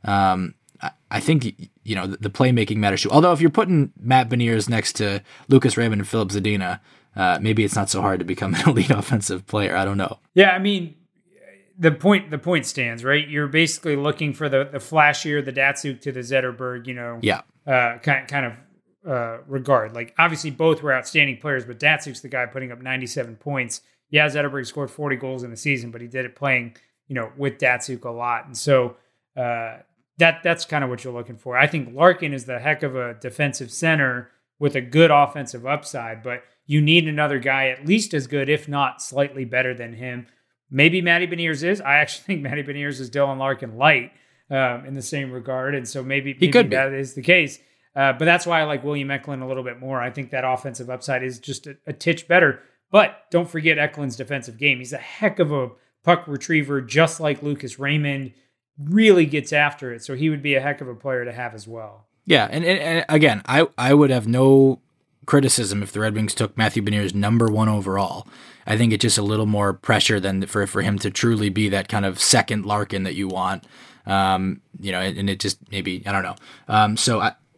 I think the playmaking matters too. Although if you're putting Matt Beniers next to Lucas Raymond and Philip Zadina, maybe it's not so hard to become an elite offensive player. I don't know. Yeah, I mean, the point stands, right? You're basically looking for the flashier, the Datsuk to the Zetterberg, kind of regard. Like, obviously both were outstanding players, but Datsuk's the guy putting up 97 points. Yeah, Zetterberg scored 40 goals in the season, but he did it playing, with Datsuk a lot. And so that's kind of what you're looking for. I think Larkin is the heck of a defensive center with a good offensive upside, but you need another guy at least as good, if not slightly better than him. Maybe Matty Beniers is. I actually think Matty Beniers is Dylan Larkin light in the same regard, and so maybe that is the case. But that's why I like William Eklund a little bit more. I think that offensive upside is just a titch better. But don't forget Eklund's defensive game. He's a heck of a puck retriever, just like Lucas Raymond. Really gets after it, so he would be a heck of a player to have as well. Yeah, and again, I would have no criticism if the Red Wings took Matthew Beniers number 1 overall. I think it's just a little more pressure than for him to truly be that kind of second Larkin that you want. And it just maybe, I don't know. So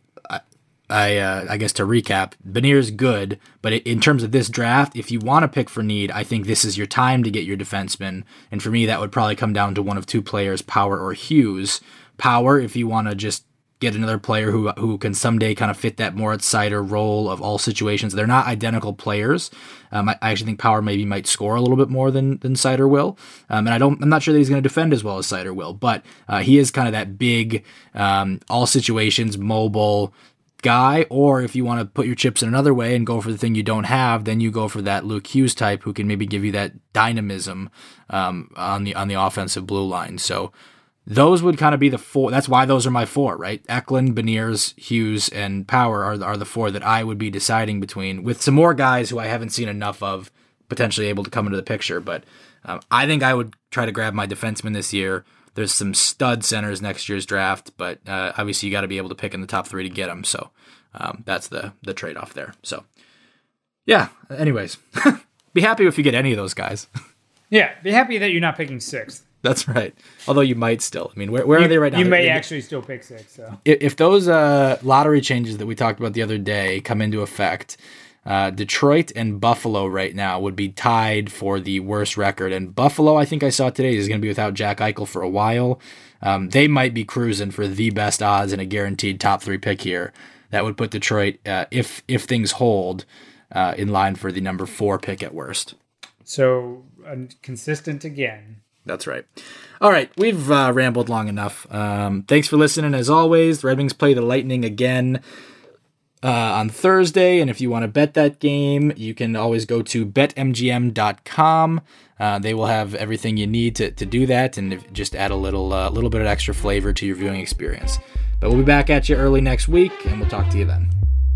I guess to recap, Beniers good, but in terms of this draft, if you want to pick for need, I think this is your time to get your defenseman. And for me, that would probably come down to one of two players, Power or Hughes. Power, if you want to just get another player who can someday kind of fit that Moritz Seider role of all situations. They're not identical players. I actually think Power maybe might score a little bit more than Seider will. And I'm not sure that he's going to defend as well as Seider will, but he is kind of that big, all situations, mobile guy. Or if you want to put your chips in another way and go for the thing you don't have, then you go for that Luke Hughes type who can maybe give you that dynamism on the offensive blue line. So those would kind of be the four. That's why those are my four, right? Eklund, Beniers, Hughes, and Power are the four that I would be deciding between, with some more guys who I haven't seen enough of potentially able to come into the picture. But I think I would try to grab my defenseman this year. There's some stud centers next year's draft, but obviously you got to be able to pick in the top 3 to get them. So that's the trade-off there. So yeah, anyways, be happy if you get any of those guys. Yeah, be happy that you're not picking 6th. That's right. Although you might still. I mean, where are they right now? You may actually still pick 6. So if those lottery changes that we talked about the other day come into effect, Detroit and Buffalo right now would be tied for the worst record. And Buffalo, I think I saw today, is going to be without Jack Eichel for a while. They might be cruising for the best odds and a guaranteed top 3 pick here. That would put Detroit, if things hold, in line for the number 4 pick at worst. So consistent again. That's right. All right, we've rambled long enough. Thanks for listening. As always, the Red Wings play the Lightning again on Thursday, and if you want to bet that game, you can always go to betmgm.com. They will have everything you need to do that, and just add a little bit of extra flavor to your viewing experience. But we'll be back at you early next week, and we'll talk to you then.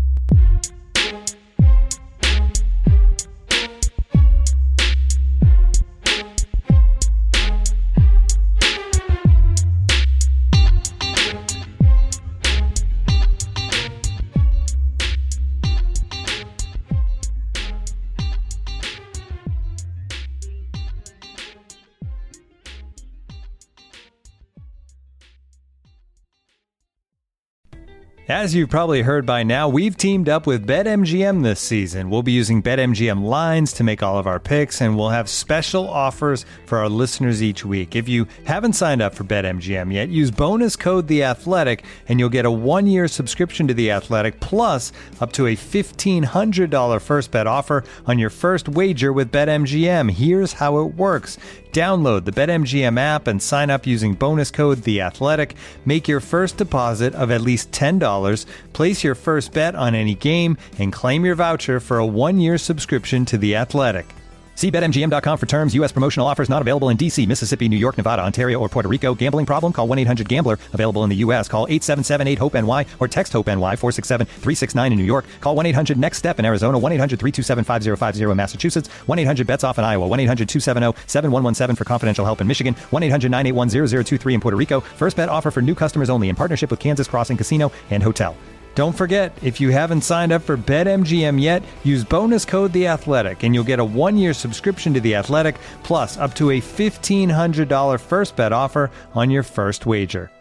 As you've probably heard by now, we've teamed up with BetMGM this season. We'll be using BetMGM lines to make all of our picks, and we'll have special offers for our listeners each week. If you haven't signed up for BetMGM yet, use bonus code The Athletic, and you'll get a 1-year subscription to The Athletic, plus up to a $1,500 first bet offer on your first wager with BetMGM. Here's how it works. Download the BetMGM app and sign up using bonus code The Athletic. Make your first deposit of at least $10. Place your first bet on any game and claim your voucher for a 1-year subscription to The Athletic. See BetMGM.com for terms. U.S. promotional offers not available in D.C., Mississippi, New York, Nevada, Ontario, or Puerto Rico. Gambling problem? Call 1-800-GAMBLER. Available in the U.S. Call 877-8-HOPE-NY or text HOPE-NY 467-369 in New York. Call 1-800-NEXT-STEP in Arizona. 1-800-327-5050 in Massachusetts. 1-800-BETS-OFF in Iowa. 1-800-270-7117 for confidential help in Michigan. 1-800-981-0023 in Puerto Rico. First bet offer for new customers only in partnership with Kansas Crossing Casino and Hotel. Don't forget, if you haven't signed up for BetMGM yet, use bonus code The Athletic, and you'll get a 1-year subscription to The Athletic, plus up to a $1,500 first bet offer on your first wager.